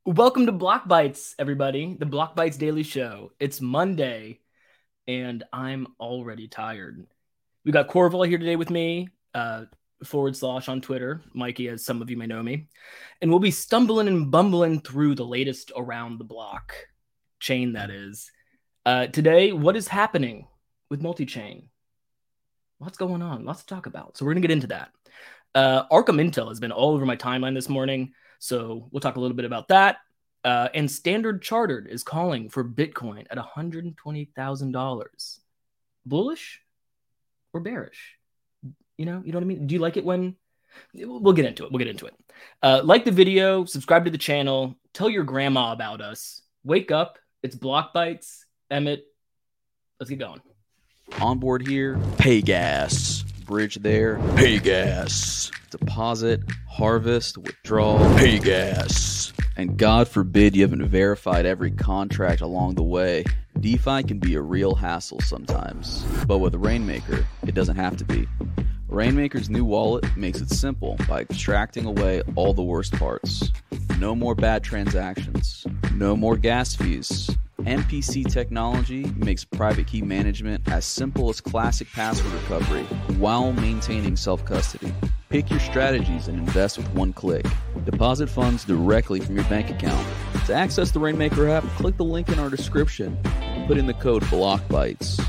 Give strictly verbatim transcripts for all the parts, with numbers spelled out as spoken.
Welcome to Block Bites, everybody. The Block Bites Daily Show. It's Monday, and I'm already tired. We got Corval here today with me, uh, forward slash on Twitter, Mikey, as some of you may know me. And we'll be stumbling and bumbling through the latest around the block chain, that is. Uh, today, what is happening with multi-chain? What's going on? Lots to talk about. So we're going to get into that. Uh, Arkham Intel has been all over my timeline this morning. So we'll talk a little bit about that. Uh, and Standard Chartered is calling for Bitcoin at one hundred twenty thousand dollars. Bullish or bearish? You know, you know what I mean? Do you like it when... We'll get into it. We'll get into it. Uh, like the video, subscribe to the channel, tell your grandma about us. Wake up. It's Block Bites. Emmett, let's get going. Onboard here, pay gas. Bridge there, pay gas. Deposit, harvest, withdrawal, pay gas. And God forbid you haven't verified every contract along the way. DeFi can be a real hassle sometimes, but with Rainmaker, it doesn't have to be. Rainmaker's new wallet makes it simple by extracting away all the worst parts. No more bad transactions. No more gas fees. M P C technology makes private key management as simple as classic password recovery while maintaining self-custody. Pick your strategies and invest with one click. Deposit funds directly from your bank account. To access the Rainmaker app, click the link in our description and put in the code BLOCKBITES.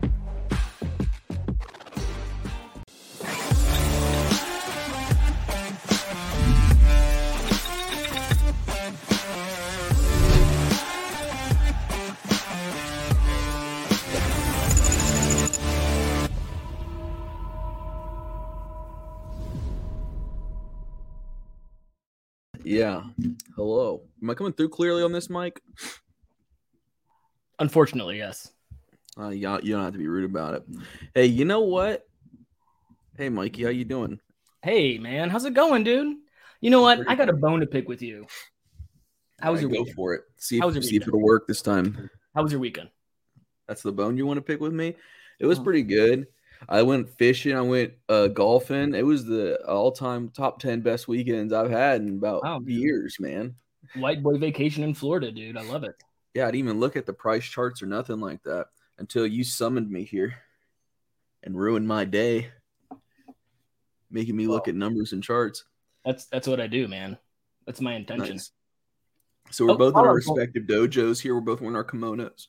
Yeah. Hello. Am I coming through clearly on this mic? Unfortunately, yes. Uh, you, don't, you don't have to be rude about it. Hey, you know what? Hey, Mikey, how you doing? Hey, man. How's it going, dude? You know what? I got a bone to pick with you. How was right, your go weekend? for it. See How was if, your see if weekend? it'll work this time. How was your weekend? That's the bone you want to pick with me? It was Oh. pretty good. I went fishing. I went uh, golfing. It was the all-time top ten best weekends I've had in about Wow, dude. years, man. White boy vacation in Florida, dude. I love it. Yeah, I didn't even look at the price charts or nothing like that until you summoned me here and ruined my day, making me look Well, at numbers and charts. That's that's what I do, man. That's my intention. Nice. So we're Oh, both in follow- our respective dojos here. We're both wearing our kimonos.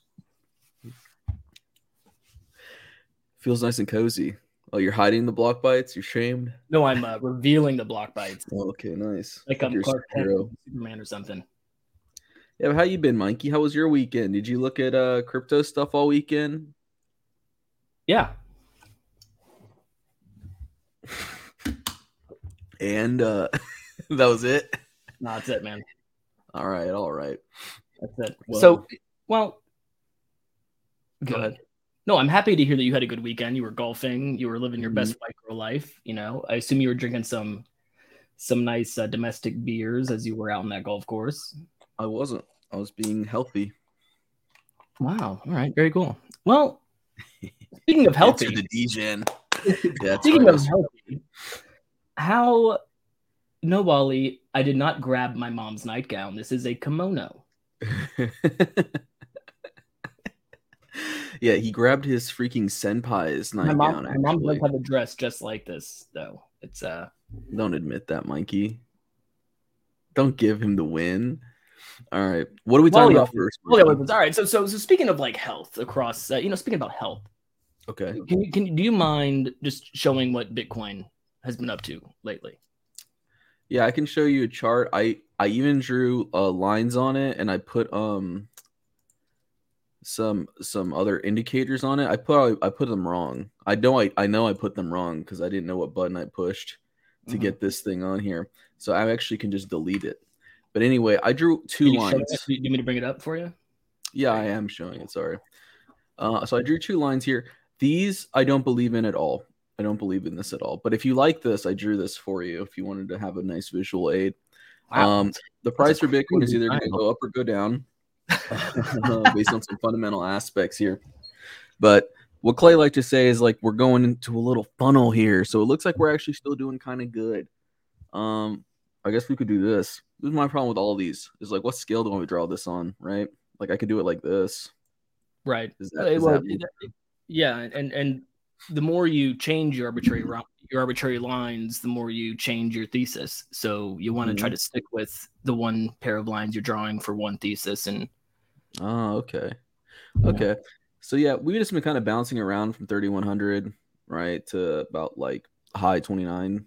Feels nice and cozy. Oh, you're hiding the block bites? You're shamed? No, I'm uh, revealing the block bites. Oh, okay, nice. Like I'm you're a Clark Kent, superhero. Superman or something. Yeah, but how you been, Mikey? How was your weekend? Did you look at uh crypto stuff all weekend? Yeah. And uh that was it? No, that's it, man. All right, all right. That's it. Well- so, well, go ahead. No, I'm happy to hear that you had a good weekend. You were golfing. You were living your Mhm. best white girl life. You know, I assume you were drinking some some nice uh, domestic beers as you were out on that golf course. I wasn't. I was being healthy. Wow. All right. Very cool. Well, speaking of healthy, Answer the D-Gen. Yeah, speaking right. of healthy, how no, Wally, I did not grab my mom's nightgown. This is a kimono. Yeah, he grabbed his freaking senpai's My nightgown. mom, my mom Actually, does have a dress just like this, though. It's uh don't admit that, Mikey. Don't give him the win. All right, what are we talking Well, about first? well, yeah, Mikey? all right. So, so, so speaking of like health across, uh, you know, speaking about health, Okay. can you can you, do you mind just showing what Bitcoin has been up to lately? Yeah, I can show you a chart. I I even drew uh, lines on it, and I put um some some other indicators on it. I put I put them wrong. I know I, I know I put them wrong because I didn't know what button I pushed to Mhm. get this thing on here. So I actually can just delete it. But anyway, I drew two Can you show lines. it? Do you need me to bring it up for you? Yeah, I am showing it. Sorry. Uh, so I drew two lines here. These I don't believe in at all. I don't believe in this at all. But if you like this, I drew this for you if you wanted to have a nice visual aid. Wow. Um, the price for Bitcoin is crazy either going to triangle. go up or go down based on some fundamental aspects here. But what Clay like to say is like we're going into a little funnel here. So it looks like we're actually still doing kind of good. Um, I guess we could do this. this is my problem with all these. Is like, what scale do I want to draw this on, right? Like, I could do it like this. Right. Is that, is well, that yeah, and and the more you change your arbitrary your arbitrary lines, the more you change your thesis. So you want to mm-hmm. try to stick with the one pair of lines you're drawing for one thesis. And oh, okay, okay. Yeah. So yeah, we've just been kind of bouncing around from thirty-one hundred right to about like high twenty-nine.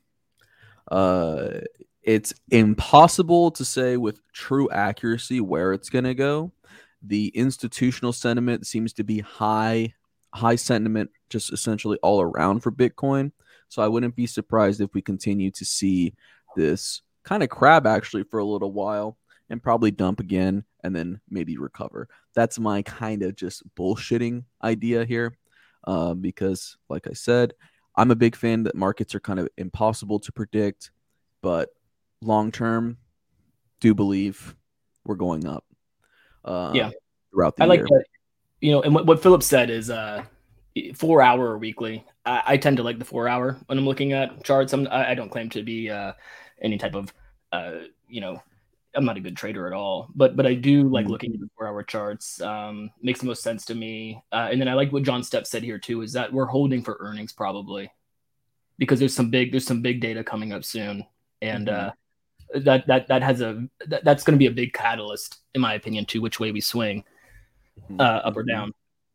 Uh, it's impossible to say with true accuracy where it's gonna go. The institutional sentiment seems to be high, high sentiment, just essentially all around for Bitcoin. So I wouldn't be surprised if we continue to see this kind of crab actually for a little while and probably dump again and then maybe recover. That's my kind of just bullshitting idea here, uh, because like I said, I'm a big fan that markets are kind of impossible to predict, but long term, do believe we're going up. Uh, yeah, throughout the I year. like that. You know, and what, what Philip said is uh, four hour or weekly. I, I tend to like the four hour when I'm looking at charts. I'm, I, I don't claim to be uh, any type of, uh, you know, I'm not a good trader at all, but but I do like mm-hmm. looking at the four hour charts. Um, makes the most sense to me. Uh, and then I like what John Stepp said here too, is that we're holding for earnings probably because there's some big there's some big data coming up soon, and mm-hmm. uh, that that that has a that, that's going to be a big catalyst in my opinion to which way we swing. Uh, up or down.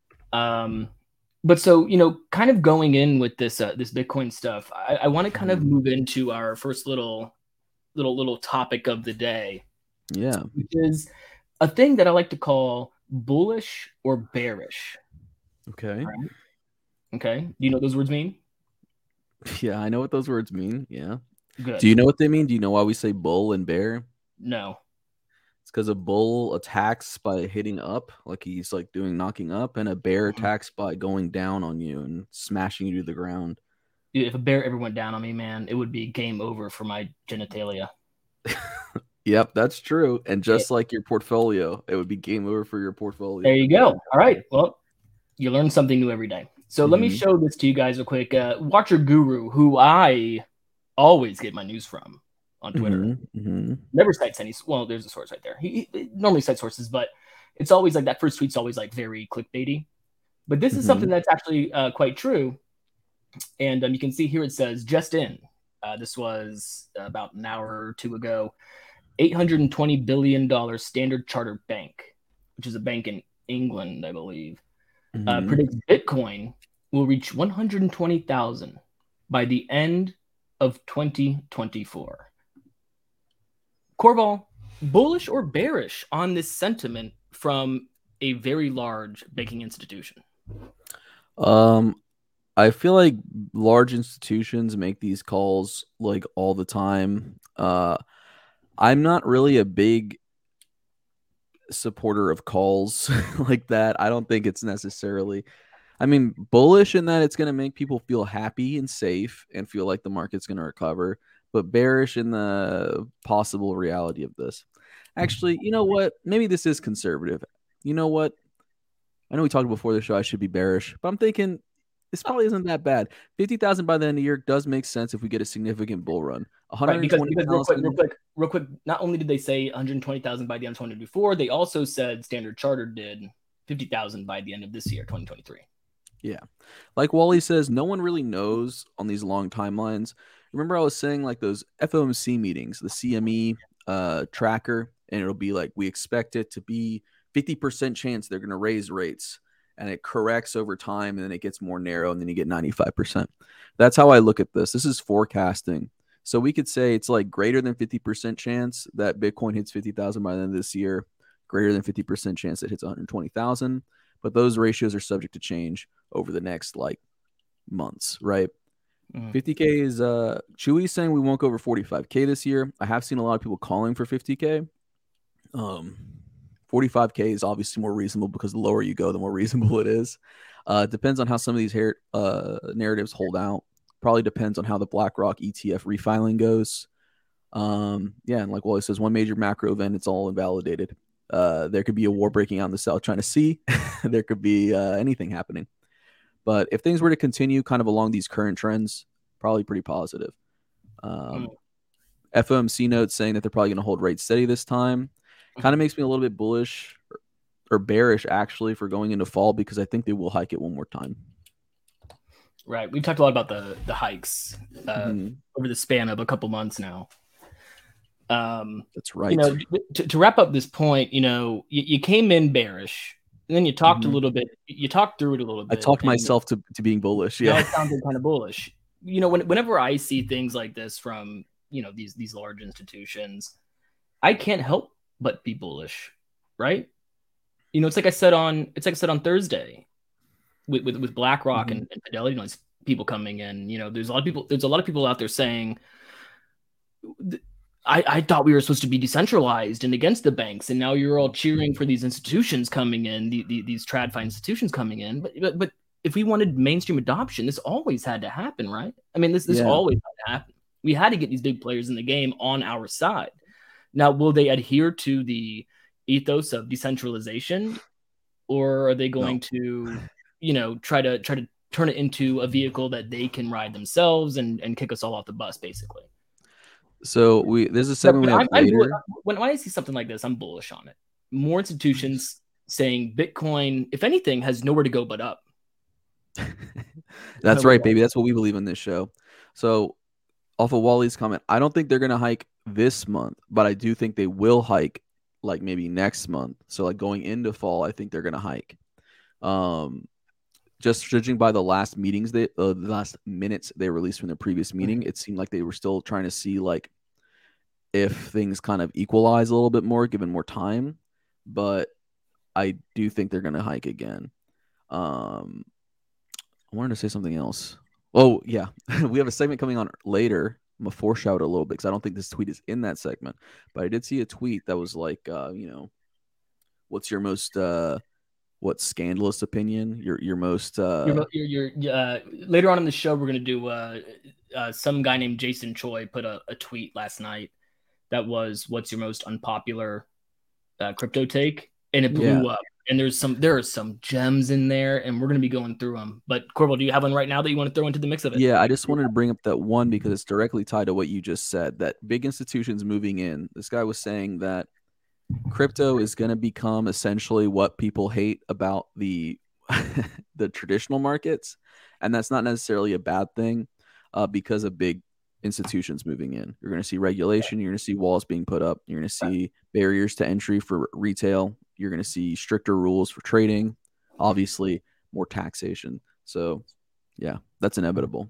Um, but so, you know, kind of going in with this uh, this Bitcoin stuff, I, I want to kind of move into our first little little little topic of the day. Yeah. Which is a thing that I like to call bullish or bearish. Okay. Right? Okay. Do you know what those words mean? Yeah, I know what those words mean. Yeah. Good. Do you know what they mean? Do you know why we say bull and bear? No. It's because a bull attacks by hitting up, like he's like doing knocking up, and a bear mm-hmm. attacks by going down on you and smashing you to the ground. Dude, if a bear ever went down on me, man, it would be game over for my genitalia. Yep, that's true. And just yeah. like your portfolio, it would be game over for your portfolio. There you go. All right. Well, you learn something new every day. So mm-hmm. let me show this to you guys real quick. Uh, Watcher Guru, who I always get my news from on Twitter. Mm-hmm, mm-hmm. Never cites any. Well, there's a source right there. He, he normally cites sources, but it's always like that first tweet's always like very clickbaity. But this mm-hmm. is something that's actually uh, quite true. And um, you can see here it says just in. Uh, this was about an hour or two ago. eight hundred twenty billion dollars Standard Chartered Bank, which is a bank in England, I believe, mm-hmm. uh, predicts Bitcoin will reach one hundred twenty thousand by the end of twenty twenty-four. Corval, bullish or bearish on this sentiment from a very large banking institution? Um, I feel like large institutions make these calls like all the time. Uh, I'm not really a big supporter of calls like that. I don't think it's necessarily, I mean, bullish in that it's going to make people feel happy and safe and feel like the market's going to recover, but bearish in the possible reality of this. Actually, you know what? Maybe this is conservative. You know what? I know we talked before the show I should be bearish, but I'm thinking this probably isn't that bad. fifty thousand by the end of the year does make sense if we get a significant bull run. Right, because, because real quick, real quick, real quick, not only did they say one hundred twenty thousand by the end of twenty twenty-four, they also said Standard Chartered did fifty thousand by the end of this year, twenty twenty-three. Yeah. Like Wally says, no one really knows on these long timelines. Remember I was saying like those F O M C meetings, the C M E uh, tracker, and it'll be like, we expect it to be fifty percent chance they're going to raise rates, and it corrects over time, and then it gets more narrow, and then you get ninety-five percent. That's how I look at this. This is forecasting. So we could say it's like greater than fifty percent chance that Bitcoin hits fifty thousand by the end of this year, greater than fifty percent chance it hits one hundred twenty thousand. But those ratios are subject to change over the next like months, right? Mm. fifty K is uh Chewy's saying we won't go over forty-five K this year. I have seen a lot of people calling for fifty K. Um, forty-five K is obviously more reasonable because the lower you go, the more reasonable it is. Uh, it depends on how some of these hair, uh, narratives hold out. Probably depends on how the BlackRock E T F refiling goes. Um, yeah, and like Wally says, one major macro event, it's all invalidated. Uh, there could be a war breaking out in the South China Sea. There could be uh, anything happening. But if things were to continue kind of along these current trends, probably pretty positive. Um, F O M C notes saying that they're probably going to hold rates steady this time. Kind of makes me a little bit bullish or, or bearish, actually, for going into fall because I think they will hike it one more time. Right. We've talked a lot about the the hikes uh, mm-hmm. over the span of a couple months now. Um, That's right. You know, to, to wrap up this point, you know, you, you came in bearish, and then you talked mm-hmm. a little bit. You talked through it a little bit. I talked myself to, to being bullish. Yeah, it sounded kind of bullish. You know, when, whenever I see things like this from you know these these large institutions, I can't help but be bullish, right? You know, it's like I said on it's like I said on Thursday. With, with with BlackRock mm-hmm. and, and Fidelity, you know, people coming in, you know, there's a lot of people. There's a lot of people out there saying, "I I thought we were supposed to be decentralized and against the banks, and now you're all cheering for these institutions coming in, the, the, these TradFi institutions coming in." But, but but if we wanted mainstream adoption, this always had to happen, right? I mean, this this yeah. always had to happen. We had to get these big players in the game on our side. Now, will they adhere to the ethos of decentralization, or are they going no. to you know, try to try to turn it into a vehicle that they can ride themselves and, and kick us all off the bus, basically. So we there's a segment we have I'm, later. I'm, when I see something like this, I'm bullish on it. More institutions saying Bitcoin, if anything, has nowhere to go but up. That's right, baby. That's what we believe in this show. So off of Wally's comment, I don't think they're gonna hike this month, but I do think they will hike like maybe next month. So like going into fall, I think they're gonna hike. Um Just judging by the last meetings, they uh, the last minutes they released from the previous meeting, it seemed like they were still trying to see like if things kind of equalize a little bit more, given more time. But I do think they're going to hike again. Um, I wanted to say something else. Oh yeah, we have a segment coming on later. I'm gonna foreshadow it a little bit because I don't think this tweet is in that segment, but I did see a tweet that was like, uh, you know, what's your most uh, What scandalous opinion? Your your most uh... your, your, your uh, later on in the show, we're gonna do uh, uh, some guy named Jason Choi put a, a tweet last night that was, "What's your most unpopular uh, crypto take?" And it blew yeah. up. And there's some there are some gems in there, and we're gonna be going through them. But Corval, do you have one right now that you want to throw into the mix of it? Yeah, I just wanted to bring up that one because it's directly tied to what you just said. That big institutions moving in. This guy was saying that crypto is going to become essentially what people hate about the the traditional markets, and that's not necessarily a bad thing uh, because of big institutions moving in. You're going to see regulation. You're going to see walls being put up. You're going to see barriers to entry for retail. You're going to see stricter rules for trading. Obviously, more taxation. So, yeah, that's inevitable.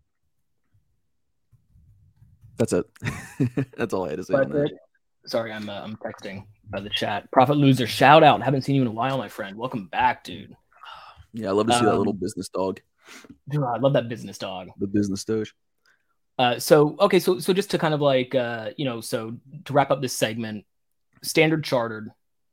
That's it. That's all I had to say on that. Sorry, I'm uh, I'm texting by the chat. Profit Loser, shout out. Haven't seen you in a while, my friend. Welcome back, dude. Yeah, I love to see um, that little business dog. Dude, I love that business dog. The business doge. Uh, so okay, so so just to kind of like uh, you know, so to wrap up this segment, Standard Chartered,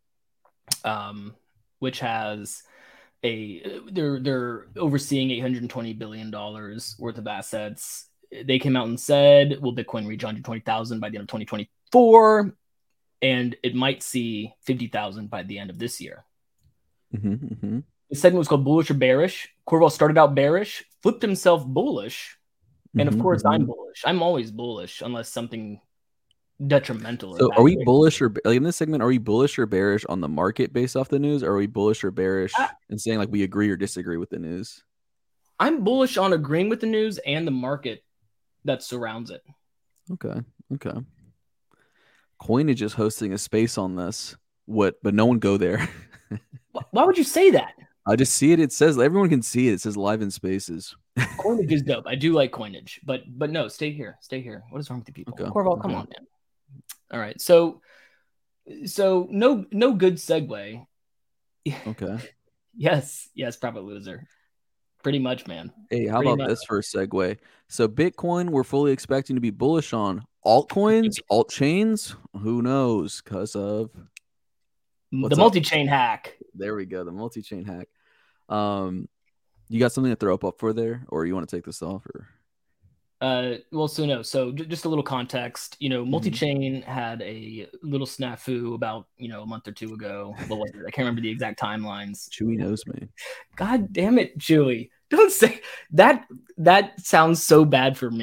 um, which has a they're they're overseeing eight hundred twenty billion dollars worth of assets. They came out and said, will Bitcoin reach one hundred twenty thousand by the end of twenty twenty-four? And it might see fifty thousand by the end of this year. Mm-hmm, mm-hmm. The segment was called Bullish or Bearish. Corval started out bearish, flipped himself bullish. And of mm-hmm, course, mm-hmm. I'm bullish. I'm always bullish unless something detrimental. So are we way. bullish or like in this segment, are we bullish or bearish on the market based off the news? Or are we bullish or bearish I, and saying like we agree or disagree with the news? I'm bullish on agreeing with the news and the market that surrounds it. Okay. Okay. Coinage is hosting a space on this. What? But no one go there. Why would you say that? I just see it. It says everyone can see it. It says live in spaces. Coinage is dope. I do like Coinage, but but no, stay here. Stay here. What is wrong with you people? Okay. Corval, come okay. on, man. All right. So so no no good segue. Okay. yes. Yes. Profit Loser. Pretty much, man. Hey, how Pretty about much. this for a segue? So Bitcoin, we're fully expecting to be bullish on. Altcoins, alt chains, who knows? Because of the multi-chain hack. There we go, the multi-chain hack. Um, you got something to throw up up for there, or you want to take this off? Or uh, well, so no. So j- just a little context. You know, multi-chain mm-hmm. had a little snafu about you know a month or two ago. What was it? I can't remember the exact timelines. Chewy knows me. God damn it, Chewy! Don't say that. That sounds so bad for me.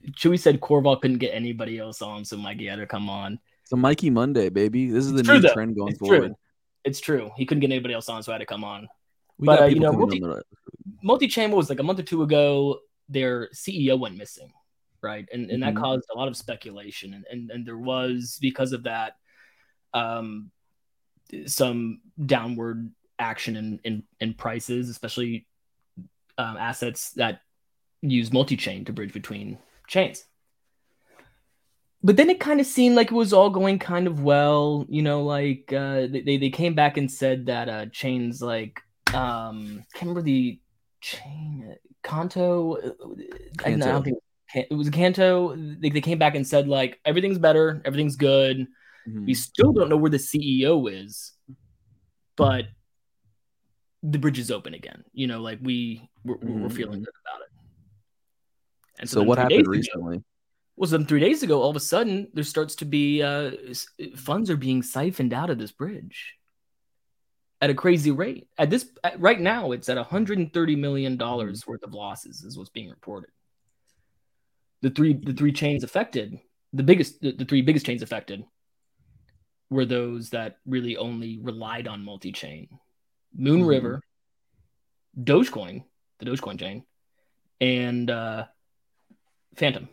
Chewy said Corval couldn't get anybody else on, so Mikey had to come on. It's a Mikey Monday, baby. This is It's the true, new though. trend going It's forward. True. It's true. He couldn't get anybody else on, so I had to come on. We but got uh, people you know, coming multi, on the multi-chain was like a month or two ago. Their C E O went missing, right? And and Mhm. that caused a lot of speculation, and and, and there was, because of that, um, some downward action in in, in prices, especially um, assets that use multi-chain to bridge between chains. But then it kind of seemed like it was all going kind of well, you know, like uh, they they came back and said that uh, chains like um, can't remember the chain Kanto. I don't Kanto. think it was Kanto. They, they came back and said like everything's better, everything's good. Mhm. We still don't know where the C E O is, but the bridge is open again. You know, like we we're, we're Mhm, feeling mhm. good about it. And so, So then what three happened days ago, recently? well, so then three days ago, all of a sudden, there starts to be uh, s- funds are being siphoned out of this bridge at a crazy rate. At this at, right now, it's at one hundred thirty million dollars Mhm. worth of losses, is what's being reported. The three the three chains affected, the biggest the, the three biggest chains affected, were those that really only relied on multi-chain: Moon Mhm. River, Dogecoin, the Dogecoin chain, and uh, Phantom.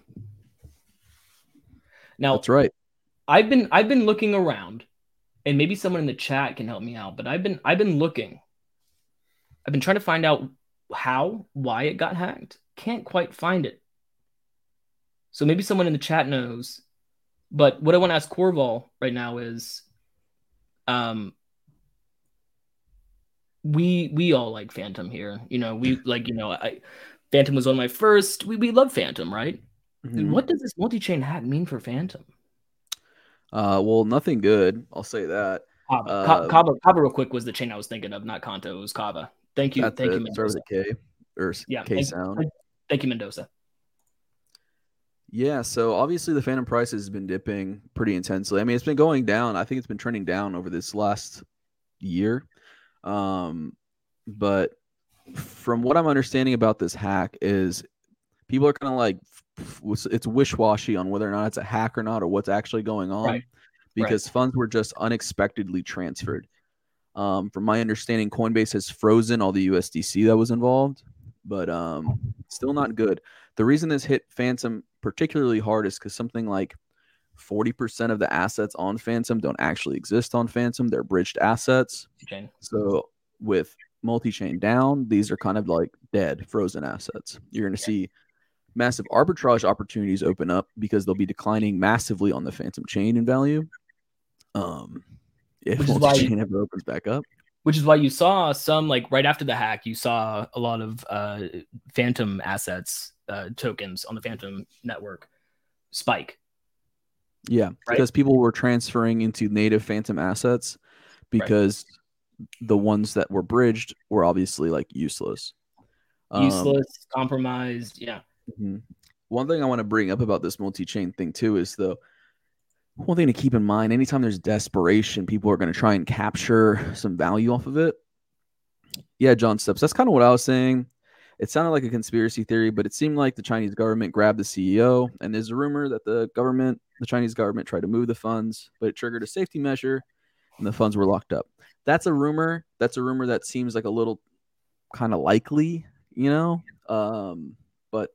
Now, That's right. I've been I've been looking around, and maybe someone in the chat can help me out, but I've been I've been looking. I've been trying to find out how, why it got hacked. Can't quite find it. So maybe someone in the chat knows. But what I want to ask Corval right now is, um, we we all like Phantom here. You know, we like, you know, I Phantom was one of my first. We we love Phantom, right? Mhm. What does this multi-chain hack mean for Phantom? Uh, well, nothing good. I'll say that. Kava. Ka- Um, Kava, Kava, real quick, was the chain I was thinking of, not Kanto. It was Kava. Thank you, that's thank you, it. Start with Mendoza. a K or s- Yeah, K thank, sound. thank you, Mendoza. Yeah, so obviously the Phantom price has been dipping pretty intensely. I mean, it's been going down. I think it's been trending down over this last year. Um, but from what I'm understanding about this hack is people are kind of like it's wish-washy on whether or not it's a hack or not, or what's actually going on, Right, because right. funds were just unexpectedly transferred. Um, from my understanding, Coinbase has frozen all the U S D C that was involved, but um, still not good. The reason this hit Phantom particularly hard is because something like forty percent of the assets on Phantom don't actually exist on Phantom. They're bridged assets. Chain. So with multi-chain down, these are kind of like dead, frozen assets. You're going to Yeah. see massive arbitrage opportunities open up because they'll be declining massively on the Phantom chain in value. Um, if Which is why multi-chain ever opens back up. which is why you saw some, like right after the hack, you saw a lot of uh, Phantom assets, uh, tokens on the Phantom network spike. Yeah, Right? because people were transferring into native Phantom assets because right. the ones that were bridged were obviously like useless. Useless, um, compromised, yeah. Mm-hmm. One thing I want to bring up about this multi-chain thing too is the one thing to keep in mind: anytime there's desperation, people are going to try and capture some value off of it. Yeah, John Steps. That's kind of what I was saying. It sounded like a conspiracy theory, but it seemed like the Chinese government grabbed the C E O, and there's a rumor that the government, the Chinese government, tried to move the funds, but it triggered a safety measure, and the funds were locked up. That's a rumor. That's a rumor that seems like a little kind of likely, you know, um, but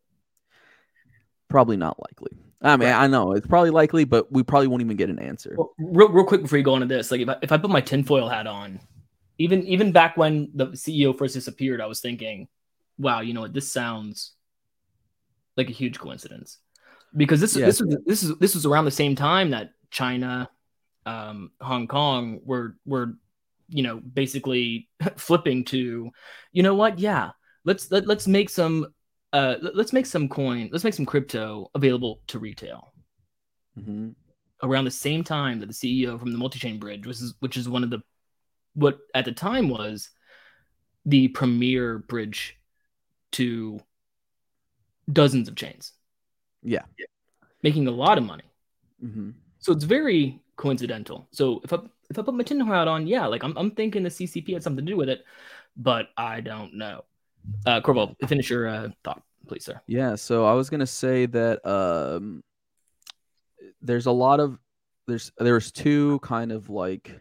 probably not likely. I mean, right. I know it's probably likely, but we probably won't even get an answer. Well, real, real quick before you go into this, like if I, if I put my tinfoil hat on, even even back when the C E O first disappeared, I was thinking, wow, you know what, this sounds like a huge coincidence, because this yeah. this was this is this was around the same time that China, um, Hong Kong were were you know basically flipping to, you know what, yeah, let's let, let's make some uh let's make some coin, let's make some crypto available to retail. Mm-hmm. Around the same time that the C E O from the multi-chain bridge, which is which is one of the what at the time was the premier bridge to dozens of chains. Yeah. Making a lot of money. Mm-hmm. So it's very coincidental. So if I if I put my tinfoil hat on, yeah, like I'm I'm thinking the C C P had something to do with it, but I don't know. Uh, Corval, finish your uh, thought. please, sir. Yeah, so I was gonna say that um, there's a lot of there's there's two kind of like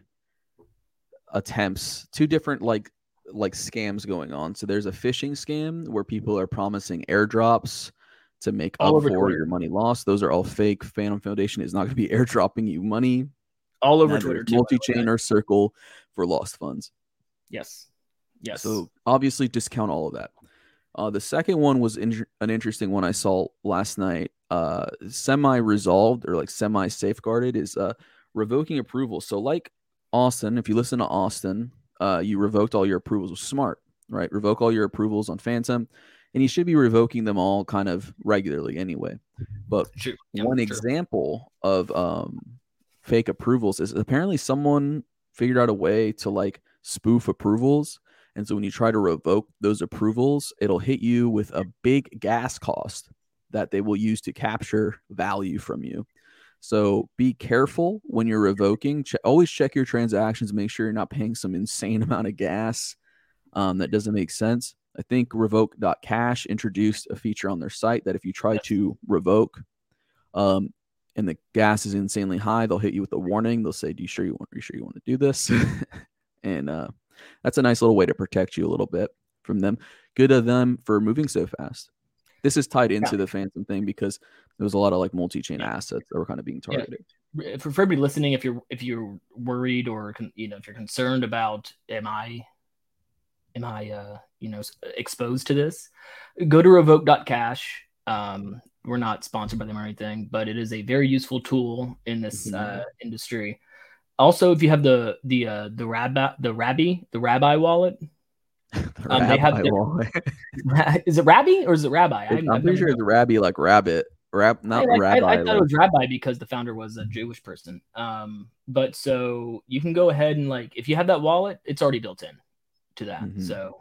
attempts, two different like like scams going on. So there's a phishing scam where people are promising airdrops to make All up over for Twitter. your money lost. Those are all fake. Phantom Foundation is not going to be airdropping you money. All over Neither Twitter, is too. Multi-chain or Circle for lost funds. Yes. Yes. So obviously discount all of that. Uh, the second one was in- an interesting one I saw last night. Uh, semi-resolved or like semi-safeguarded is uh, revoking approval. So like Austin, if you listen to Austin, uh, you revoked all your approvals with Smart, right? Revoke all your approvals on Phantom, and you should be revoking them all kind of regularly anyway. But True. Yeah, one true. example of um, fake approvals is apparently someone figured out a way to like spoof approvals. And so when you try to revoke those approvals, it'll hit you with a big gas cost that they will use to capture value from you. So be careful when you're revoking. Ch- always check your transactions. Make sure you're not paying some insane amount of gas um, that doesn't make sense. I think revoke dot cash introduced a feature on their site that if you try to revoke um, and the gas is insanely high, they'll hit you with a warning. They'll say, "Do you sure you want? Are you sure you want to do this?" and uh, that's a nice little way to protect you a little bit from them. Good of them for moving so fast. This is tied into yeah. the Phantom thing because there was a lot of like multi-chain yeah. assets that were kind of being targeted. Yeah. For, for everybody listening, if you're if you're worried or you know if you're concerned about am I am I uh, you know exposed to this, go to revoke dot cash. Um, we're not sponsored by them or anything, but it is a very useful tool in this mm-hmm. uh, industry. Also, if you have the the uh, the rabbi the rabbi the rabbi wallet, the um, rabbi they have the, wallet. Is it rabbi or is it rabbi? I'm, I'm pretty sure it's rabbi like rabbit. Rab, not I, rabbi. I, I thought like... it was rabbi because the founder was a Jewish person. Um, but so you can go ahead and like if you have that wallet, it's already built in to that. Mm-hmm. So,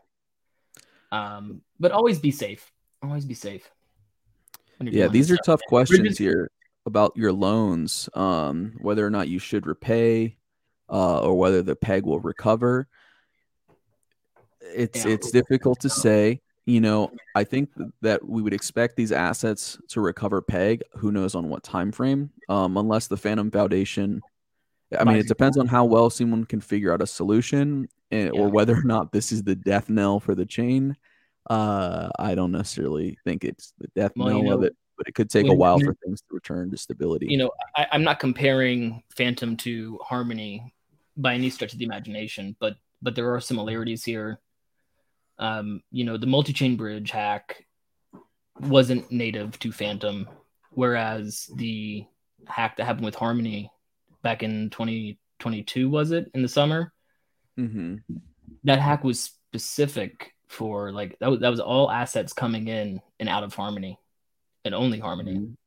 um, but always be safe. Always be safe. Yeah, these are stuff. tough questions just... here about your loans, um, whether or not you should repay, uh, or whether the peg will recover. It's yeah. it's difficult to say. You know, I think that we would expect these assets to recover peg. Who knows on what time frame? Um, unless the Phantom Foundation. I mean, it depends on how well someone can figure out a solution, and, yeah. or whether or not this is the death knell for the chain. Uh, I don't necessarily think it's the death well, knell you know, of it, but it could take a while for things to return to stability. You know, I, I'm not comparing Phantom to Harmony by any stretch of the imagination, but but there are similarities here. Um, you know, the multi-chain bridge hack wasn't native to Phantom, whereas the hack that happened with Harmony back in twenty twenty-two, was it, in the summer? Mm-hmm. That hack was specific for, like, that was, that was all assets coming in and out of Harmony, and only Harmony. Mm-hmm.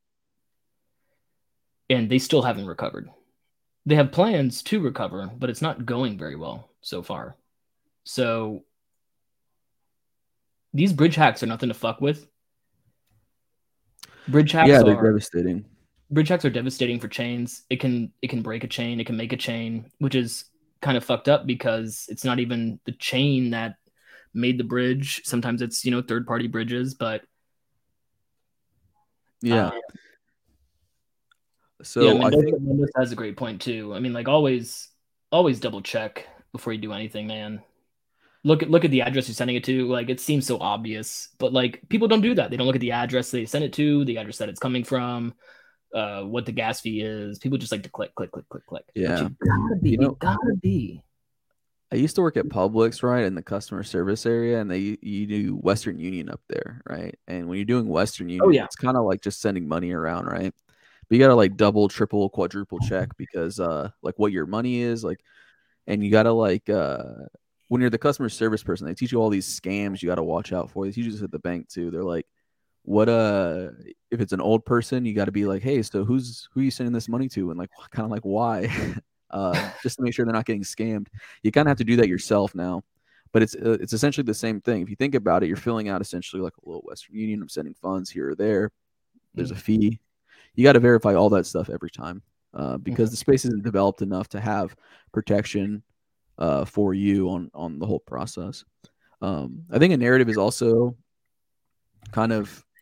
And they still haven't recovered. They have plans to recover, but it's not going very well so far. So these bridge hacks are nothing to fuck with. Bridge hacks yeah, they're are devastating. Bridge hacks are devastating for chains. It can it can break a chain. It can make a chain, which is kind of fucked up because it's not even the chain that made the bridge. Sometimes it's, you know, third party bridges, but yeah. Uh, so yeah, Mendoza, I think Mendoza has a great point too. I mean, like always, always double check before you do anything, man. Look at look at the address you're sending it to. Like, it seems so obvious, but like people don't do that. They don't look at the address they send it to, the address that it's coming from, uh, what the gas fee is. People just like to click, click, click, click, click. Yeah, but you gotta be. You, know, you gotta be. I used to work at Publix, right, in the customer service area, and they you do Western Union up there, right? And when you're doing Western Union, oh, yeah. it's kind of like just sending money around, right? But you gotta like double, triple, quadruple check because uh, like what your money is, like, and you gotta like uh. when you're the customer service person, they teach you all these scams you got to watch out for. They teach you this at the bank too. They're like, what, uh, if it's an old person, you got to be like, hey, so who's, who are you sending this money to? And like, kind of like, why? uh, just to make sure they're not getting scammed. You kind of have to do that yourself now, but it's, uh, it's essentially the same thing. If you think about it, you're filling out essentially like a little Western Union of sending funds here or there. There's a fee. You got to verify all that stuff every time, uh, because mm-hmm. the space isn't developed enough to have protection Uh, for you on on the whole process. Um, I think a narrative is also kind of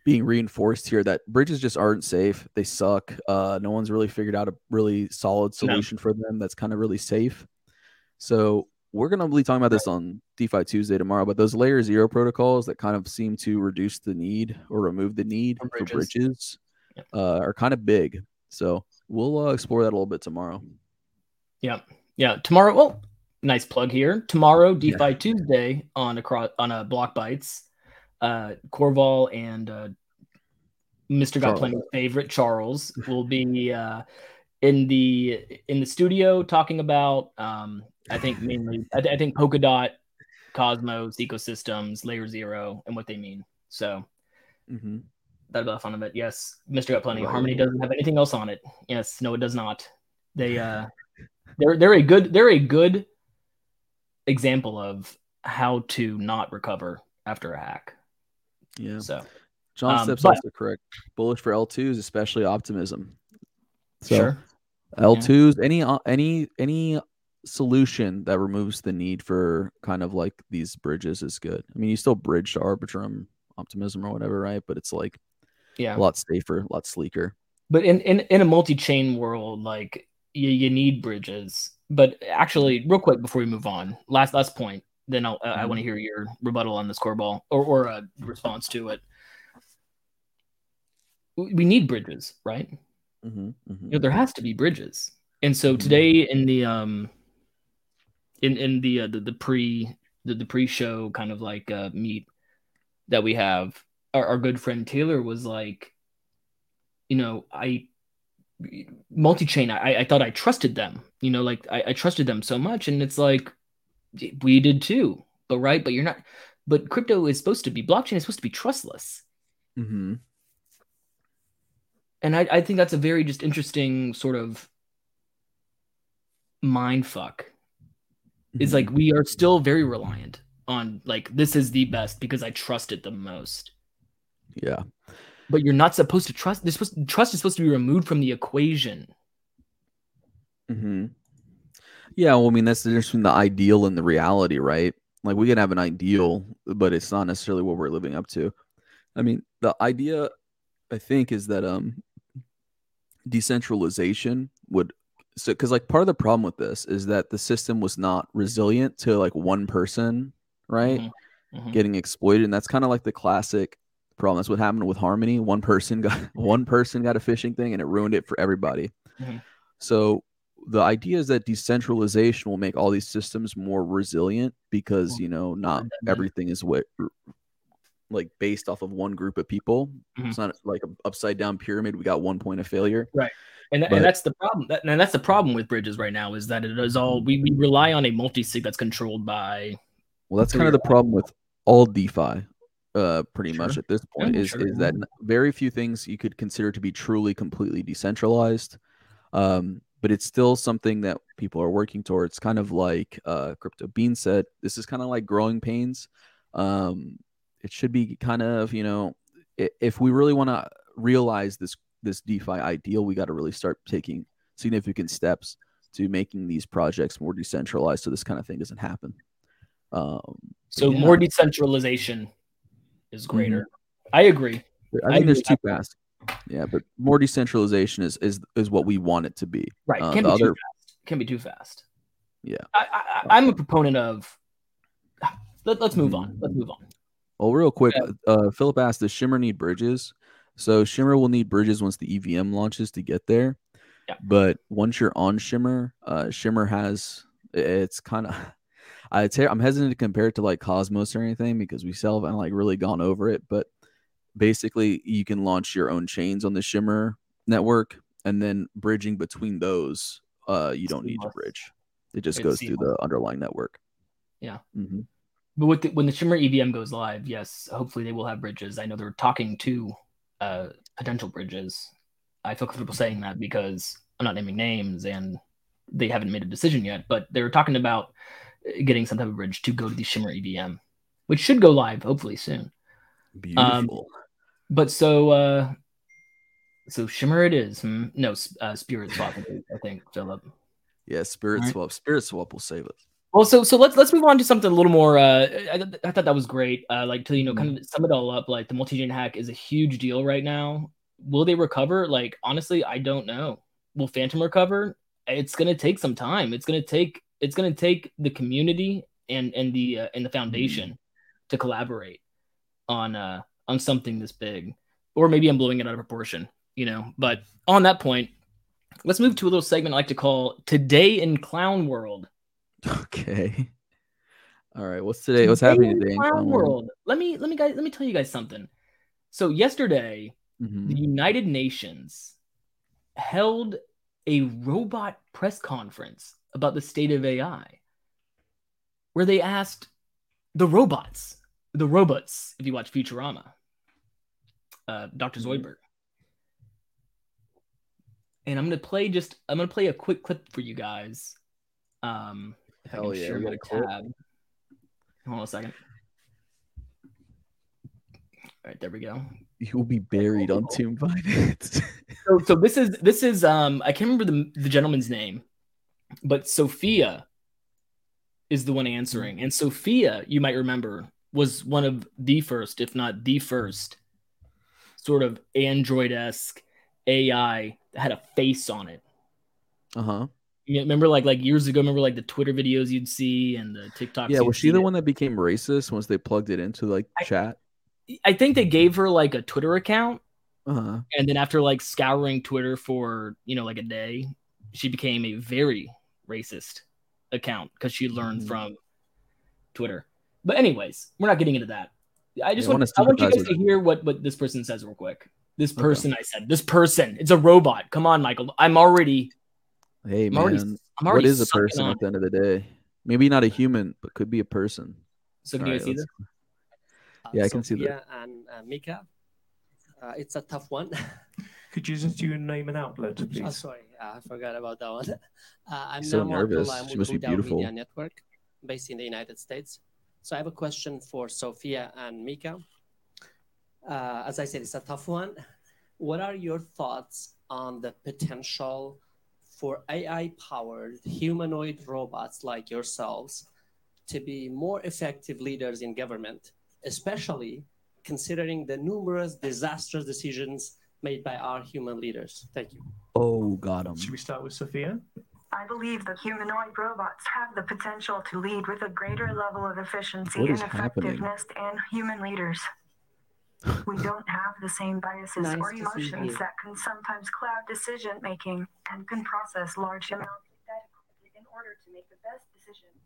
being reinforced here that bridges just aren't safe. They suck. Uh, no one's really figured out a really solid solution no. for them that's kind of really safe. So we're going to be talking about this on DeFi Tuesday tomorrow, but those layer zero protocols that kind of seem to reduce the need or remove the need for bridges, for bridges yeah. uh, are kind of big. So we'll uh, explore that a little bit tomorrow. Yeah. Yeah. Tomorrow. Well, nice plug here. Tomorrow, DeFi yeah. Tuesday on across on a Block Bytes. Uh, Corval and uh, Mister Got Plenty's favorite Charles will be uh, in the in the studio talking about um, I think mainly I, th- I think Polkadot, Cosmos, ecosystems, Layer Zero, and what they mean. So mm-hmm. that'll be a fun of it. Yes, Mister Got Plenty. Right. Harmony doesn't have anything else on it. Yes, no, it does not. They uh, they're they're a good they're a good example of how to not recover after a hack. Yeah. So John Stepp's um, also correct. Bullish for L twos, especially optimism. So sure. L twos, yeah. any any any solution that removes the need for kind of like these bridges is good. I mean, you still bridge to Arbitrum, Optimism, or whatever, right? But it's like yeah, a lot safer, a lot sleeker. But in in, in a multi-chain world, like you, you need bridges. But actually, real quick before we move on, last last point. Then I'll, uh, mm-hmm. I want to hear your rebuttal on this Corval or or a response to it. We need bridges, right? Mm-hmm, mm-hmm. You know, there has to be bridges. And so mm-hmm. today in the um in in the uh, the, the pre the, the pre-show kind of like uh, meet that we have, our, our good friend Taylor was like, you know, I multi-chain, I I thought I trusted them, you know, like I, I trusted them so much, and it's like we did too, but right, but you're not. But crypto is supposed to be blockchain is supposed to be trustless. Mm-hmm. And I, I think that's a very just interesting sort of mind fuck. Mm-hmm. It's like we are still very reliant on like this is the best because I trust it the most. Yeah. But you're not supposed to trust. This supposed trust is supposed to be removed from the equation. Mm-hmm. Yeah, well, I mean that's the difference between the ideal and the reality, right? Like we can have an ideal, but it's not necessarily what we're living up to. I mean, the idea, I think, is that um, decentralization would, so because like part of the problem with this is that the system was not resilient to like one person, right, mm-hmm. Mm-hmm. getting exploited, and that's kind of like the classic problem. That's what happened with Harmony. One person got one person got a phishing thing, and it ruined it for everybody. Mm-hmm. So the idea is that decentralization will make all these systems more resilient because, you know, not everything is what like based off of one group of people. Mm-hmm. It's not like an upside down pyramid. We got one point of failure. Right. And, th- but, and that's the problem. That, and that's the problem with bridges right now is that it is all, we, we rely on a multi-sig that's controlled by. Well, that's kind of the problem with all DeFi. Uh, pretty sure. much at this point yeah, is, sure. is that very few things you could consider to be truly completely decentralized. Um, but it's still something that people are working towards. Kind of like uh, Crypto Bean said, this is kind of like growing pains. Um, it should be kind of, you know, if we really want to realize this this DeFi ideal, we got to really start taking significant steps to making these projects more decentralized so this kind of thing doesn't happen. Um, so yeah. More decentralization is greater. Mm-hmm. I agree. I think there's two paths. Yeah, but more decentralization is is is what we want it to be. Right. Uh, Can't be other... too fast. Can't be too fast. Yeah. I, I, I'm a proponent of. Let, let's move on. Let's move on. Well, real quick, yeah. uh, Philip asked, does Shimmer need bridges? So Shimmer will need bridges once the E V M launches to get there. Yeah. But once you're on Shimmer, uh, Shimmer has it's kind of. I'd say I'm hesitant to compare it to like Cosmos or anything because we still haven't like really gone over it, but. Basically, you can launch your own chains on the Shimmer network, and then bridging between those, uh, you don't need to bridge. It just goes through the underlying network. Yeah. Mm-hmm. But with the, when the Shimmer E V M goes live, yes, hopefully they will have bridges. I know they're talking to uh, potential bridges. I feel comfortable saying that because I'm not naming names, and they haven't made a decision yet. But they're talking about getting some type of bridge to go to the Shimmer E V M, which should go live hopefully soon. Beautiful. Um, But so, uh, so Shimmer it is. Hmm? No, uh, Spirit Swap, I think, Philip. Yeah, Spirit right. Swap. Spirit Swap will save us. Well, so so let's let's move on to something a little more. Uh, I, I thought that was great. Uh, like to you know, kind of sum it all up. Like the multi-gen hack is a huge deal right now. Will they recover? Like honestly, I don't know. Will Phantom recover? It's gonna take some time. It's gonna take it's gonna take the community and and the uh, and the foundation mm. to collaborate on uh on something this big. Or maybe I'm blowing it out of proportion, you know. But on that point, let's move to a little segment I like to call Today in Clown World. Okay. All right. What's today? What's today happening today in Clown, Clown World? World? Let me let me guys let me tell you guys something. So yesterday, mm-hmm. the United Nations held a robot press conference about the state of A I, where they asked the robots, the robots, if you watch Futurama, uh, Doctor Mm-hmm. Zoidberg. And I'm gonna play just I'm gonna play a quick clip for you guys. Um, if Hell I can yeah, share we my got a clip. tab. Hold on a second. All right, there we go. You will be buried on Tomb Vines. so, so this is this is um I can't remember the the gentleman's name, but Sophia is the one answering, and Sophia, you might remember, was one of the first, if not the first, sort of Android-esque A I that had a face on it. Uh huh. You remember, like like years ago, remember like the Twitter videos you'd see and the TikToks. Yeah, was she the it. one that became racist once they plugged it into like I, chat? I think they gave her like a Twitter account, uh-huh. and then after like scouring Twitter for you know like a day, she became a very racist account because she learned mm-hmm. from Twitter. But anyways, we're not getting into that. I just yeah, want I want you guys to hear what what this person says real quick. This person, okay. I said, this person, it's a robot. Come on, Michael. I'm already. Hey, I'm man. Already, I'm already what is a person on. At the end of the day? Maybe not a human, but could be a person. So can All you right, see this? Yeah, uh, I can Sophia see that. And uh, Mika. Uh, it's a tough one. Could you just do your name and outlet, please? Oh, sorry, uh, I forgot about that one. Uh, I'm so Naam nervous. Abdullah. I'm she must be beautiful. Media Network, based in the United States. So I have a question for Sophia and Mika. Uh, as I said, it's a tough one. What are your thoughts on the potential for A I-powered humanoid robots like yourselves to be more effective leaders in government, especially considering the numerous disastrous decisions made by our human leaders? Thank you. Oh, got him. Should we start with Sophia? I believe the humanoid robots have the potential to lead with a greater level of efficiency and effectiveness than human leaders. We don't have the same biases nice or emotions that can sometimes cloud decision making and can process large amounts of data in order to make the best decisions.